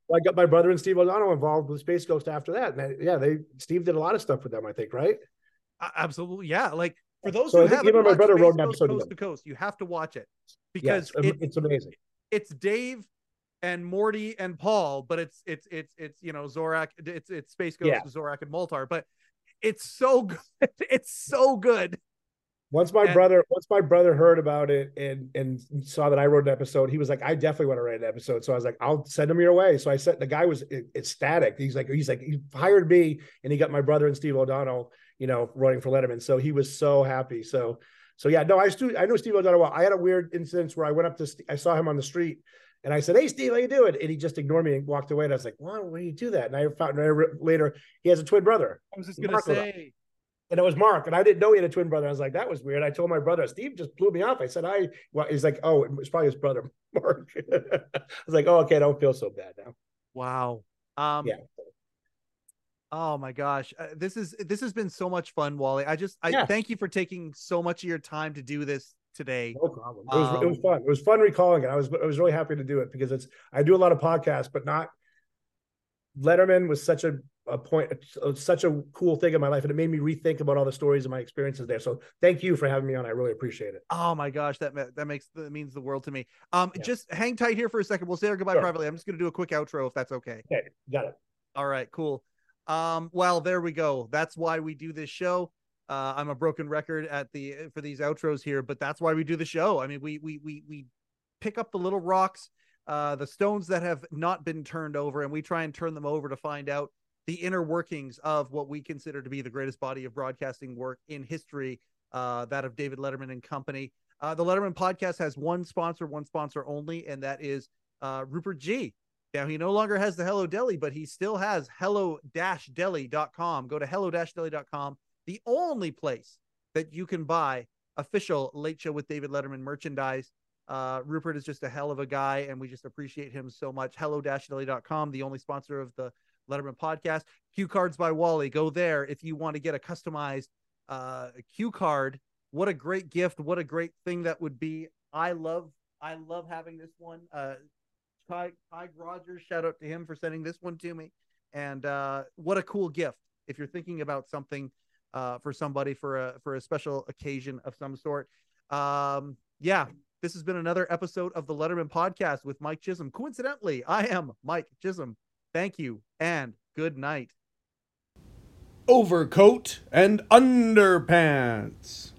C: I got my brother and Steve O'Donnell involved with Space Ghost after that. And Steve did a lot of stuff with them, I think, right?
B: Absolutely. Yeah. Like for those
C: so
B: who
C: I think
B: haven't
C: even my
B: watched
C: brother
B: Space
C: wrote an
B: Ghost
C: episode
B: Coast to Coast, you have to watch it because
C: it's amazing.
B: It's Dave and Morty and Paul, but it's Zorak, it's Space Ghost, Zorak and Moltar, but it's so good. It's so good.
C: Once my brother heard about it and saw that I wrote an episode, he was like, I definitely want to write an episode. So I was like, I'll send him your way. So I said, the guy was ecstatic. He's like, he hired me and he got my brother and Steve O'Donnell, running for Letterman. So he was so happy. So yeah, no, I know Steve O'Donnell well. I had a weird incident where I went up to, I saw him on the street and I said, hey, Steve, how you doing? And he just ignored me and walked away. And I was like, why do you do that? And I found later, he has a twin brother.
B: I was just going to say.
C: And it was Mark, and I didn't know he had a twin brother. I was like, that was weird. I told my brother, Steve just blew me off. I said, he's like, oh, it was probably his brother, Mark. I was like, oh, okay, I don't feel so bad now.
B: Wow.
C: Yeah.
B: Oh my gosh. This has been so much fun, Wally. I thank you for taking so much of your time to do this today.
C: No problem. It was fun. It was fun recalling it. I was really happy to do it because I do a lot of podcasts, but not Letterman was such a such a cool thing in my life, and it made me rethink about all the stories and my experiences there. So thank you for having me on. I really appreciate it.
B: Oh my gosh, that means the world to me. Just hang tight here for a second. We'll say our goodbye privately. I'm just going to do a quick outro if that's okay.
C: Okay, got it.
B: All right, cool. Well, there we go. That's why we do this show. I'm a broken record for these outros here, but that's why we do the show. I mean, we pick up the little rocks, the stones that have not been turned over, and we try and turn them over to find out the inner workings of what we consider to be the greatest body of broadcasting work in history, that of David Letterman and company. The Letterman podcast has one sponsor only, and that is Rupert G. Now, he no longer has the Hello Deli, but he still has hello-deli.com. Go to hello-deli.com, the only place that you can buy official Late Show with David Letterman merchandise. Rupert is just a hell of a guy, and we just appreciate him so much. hello-deli.com, the only sponsor of the Letterman podcast. Cue cards by Wally. Go there if you want to get a customized cue card. What a great gift. What a great thing that would be. I love having this one. Ty Rogers, shout out to him for sending this one to me. And what a cool gift if you're thinking about something for somebody for a special occasion of some sort. This has been another episode of the Letterman podcast with Mike Chisholm. Coincidentally, I am Mike Chisholm. Thank you and good night.
D: Overcoat and underpants.